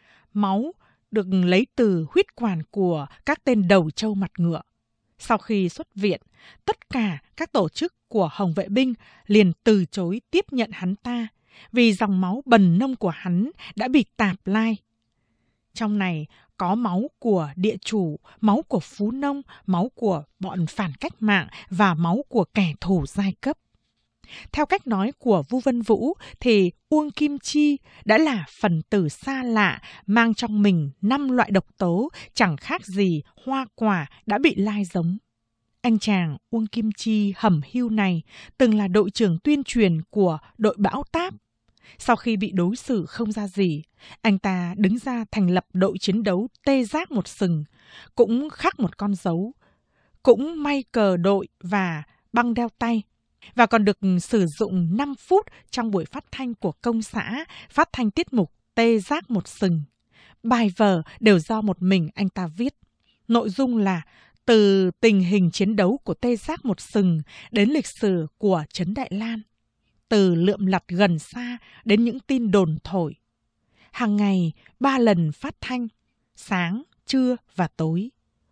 Máu được lấy từ huyết quản của các tên đầu trâu mặt ngựa. Sau khi xuất viện, tất cả các tổ chức của Hồng Vệ binh liền từ chối tiếp nhận hắn ta vì dòng máu bần nông của hắn đã bị tạp lai. Trong này có máu của địa chủ, máu của phú nông, máu của bọn phản cách mạng và máu của kẻ thù giai cấp. Theo cách nói của Vu Vân Vũ thì Uông Kim Chi đã là phần tử xa lạ mang trong mình 5 loại độc tố chẳng khác gì hoa quả đã bị lai giống. Anh chàng Uông Kim Chi hẩm hiu này từng là đội trưởng tuyên truyền của đội bão táp. Sau khi bị đối xử không ra gì, anh ta đứng ra thành lập đội chiến đấu tê giác một sừng, cũng khắc một con dấu, cũng may cờ đội và băng đeo tay, và còn được sử dụng 5 phút trong buổi phát thanh của công xã phát thanh tiết mục tê giác một sừng. Bài vở đều do một mình anh ta viết. Nội dung là từ tình hình chiến đấu của tê giác một sừng đến lịch sử của Trấn Đại Lan, từ lượm lặt gần xa đến những tin đồn thổi. Hàng ngày 3 lần phát thanh, sáng, trưa và tối.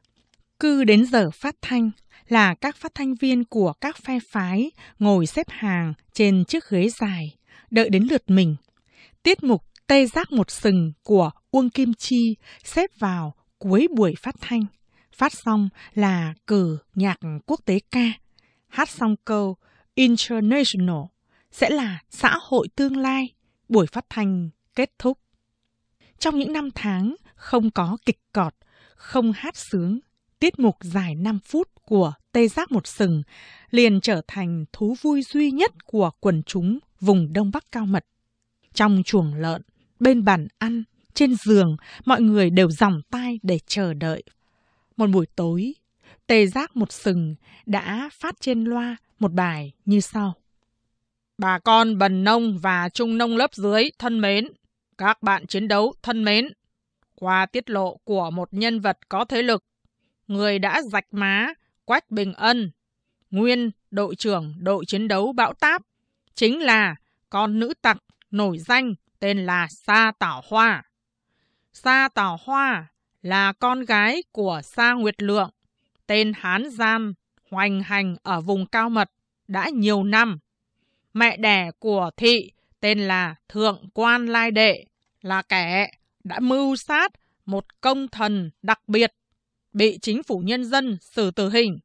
Cứ đến giờ phát thanh là các phát thanh viên của các phe phái ngồi xếp hàng trên chiếc ghế dài, đợi đến lượt mình. Tiết mục tê giác một sừng của Uông Kim Chi xếp vào cuối buổi phát thanh, Phát xong là cử nhạc quốc tế ca. Hát xong câu International sẽ là xã hội tương lai. Buổi phát thanh kết thúc. Trong những năm tháng không có kịch cọt, không hát sướng, tiết mục dài 5 phút của Tê Giác Một Sừng liền trở thành thú vui duy nhất của quần chúng vùng Đông Bắc Cao Mật. Trong chuồng lợn, bên bàn ăn, trên giường, mọi người đều dòng tai để chờ đợi. Một buổi tối, Tê Giác Một Sừng đã phát trên loa một bài như sau. Bà con bần nông và trung nông lớp dưới thân mến, các bạn chiến đấu thân mến, qua tiết lộ của một nhân vật có thế lực, người đã rạch má Quách Bình Ân, nguyên đội trưởng đội chiến đấu Bão Táp, chính là con nữ tặc nổi danh tên là Sa Tảo Hoa. Sa Tảo Hoa là con gái của Sa Nguyệt Lượng, tên hán giam hoành hành ở vùng Cao Mật đã nhiều năm. Mẹ đẻ của Thị tên là Thượng Quan Lai Đệ, là kẻ đã mưu sát một công thần đặc biệt, bị chính phủ nhân dân xử tử hình.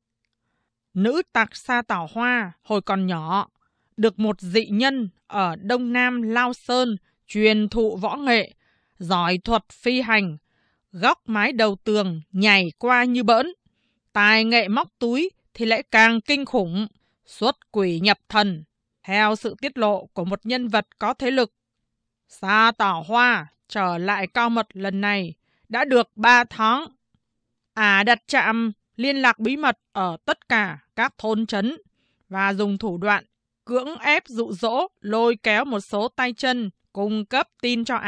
Nữ tặc Sa Tảo Hoa hồi còn nhỏ, được một dị nhân ở Đông Nam Lao Sơn truyền thụ võ nghệ, giỏi thuật phi hành, góc mái đầu tường nhảy qua như bỡn. Tài nghệ móc túi thì lại càng kinh khủng, xuất quỷ nhập thần, theo sự tiết lộ của một nhân vật có thế lực. Sa Tảo Hoa trở lại Cao Mật lần này đã được 3 tháng. Đặt trạm liên lạc bí mật ở tất cả các thôn trấn và dùng thủ đoạn cưỡng ép dụ dỗ lôi kéo một số tay chân cung cấp tin cho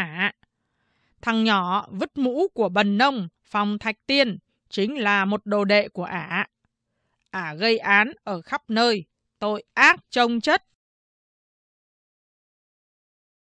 Thằng nhỏ vứt mũ của bần nông Phòng Thạch Tiên chính là một đồ đệ của gây án ở khắp nơi, tội ác chồng chất,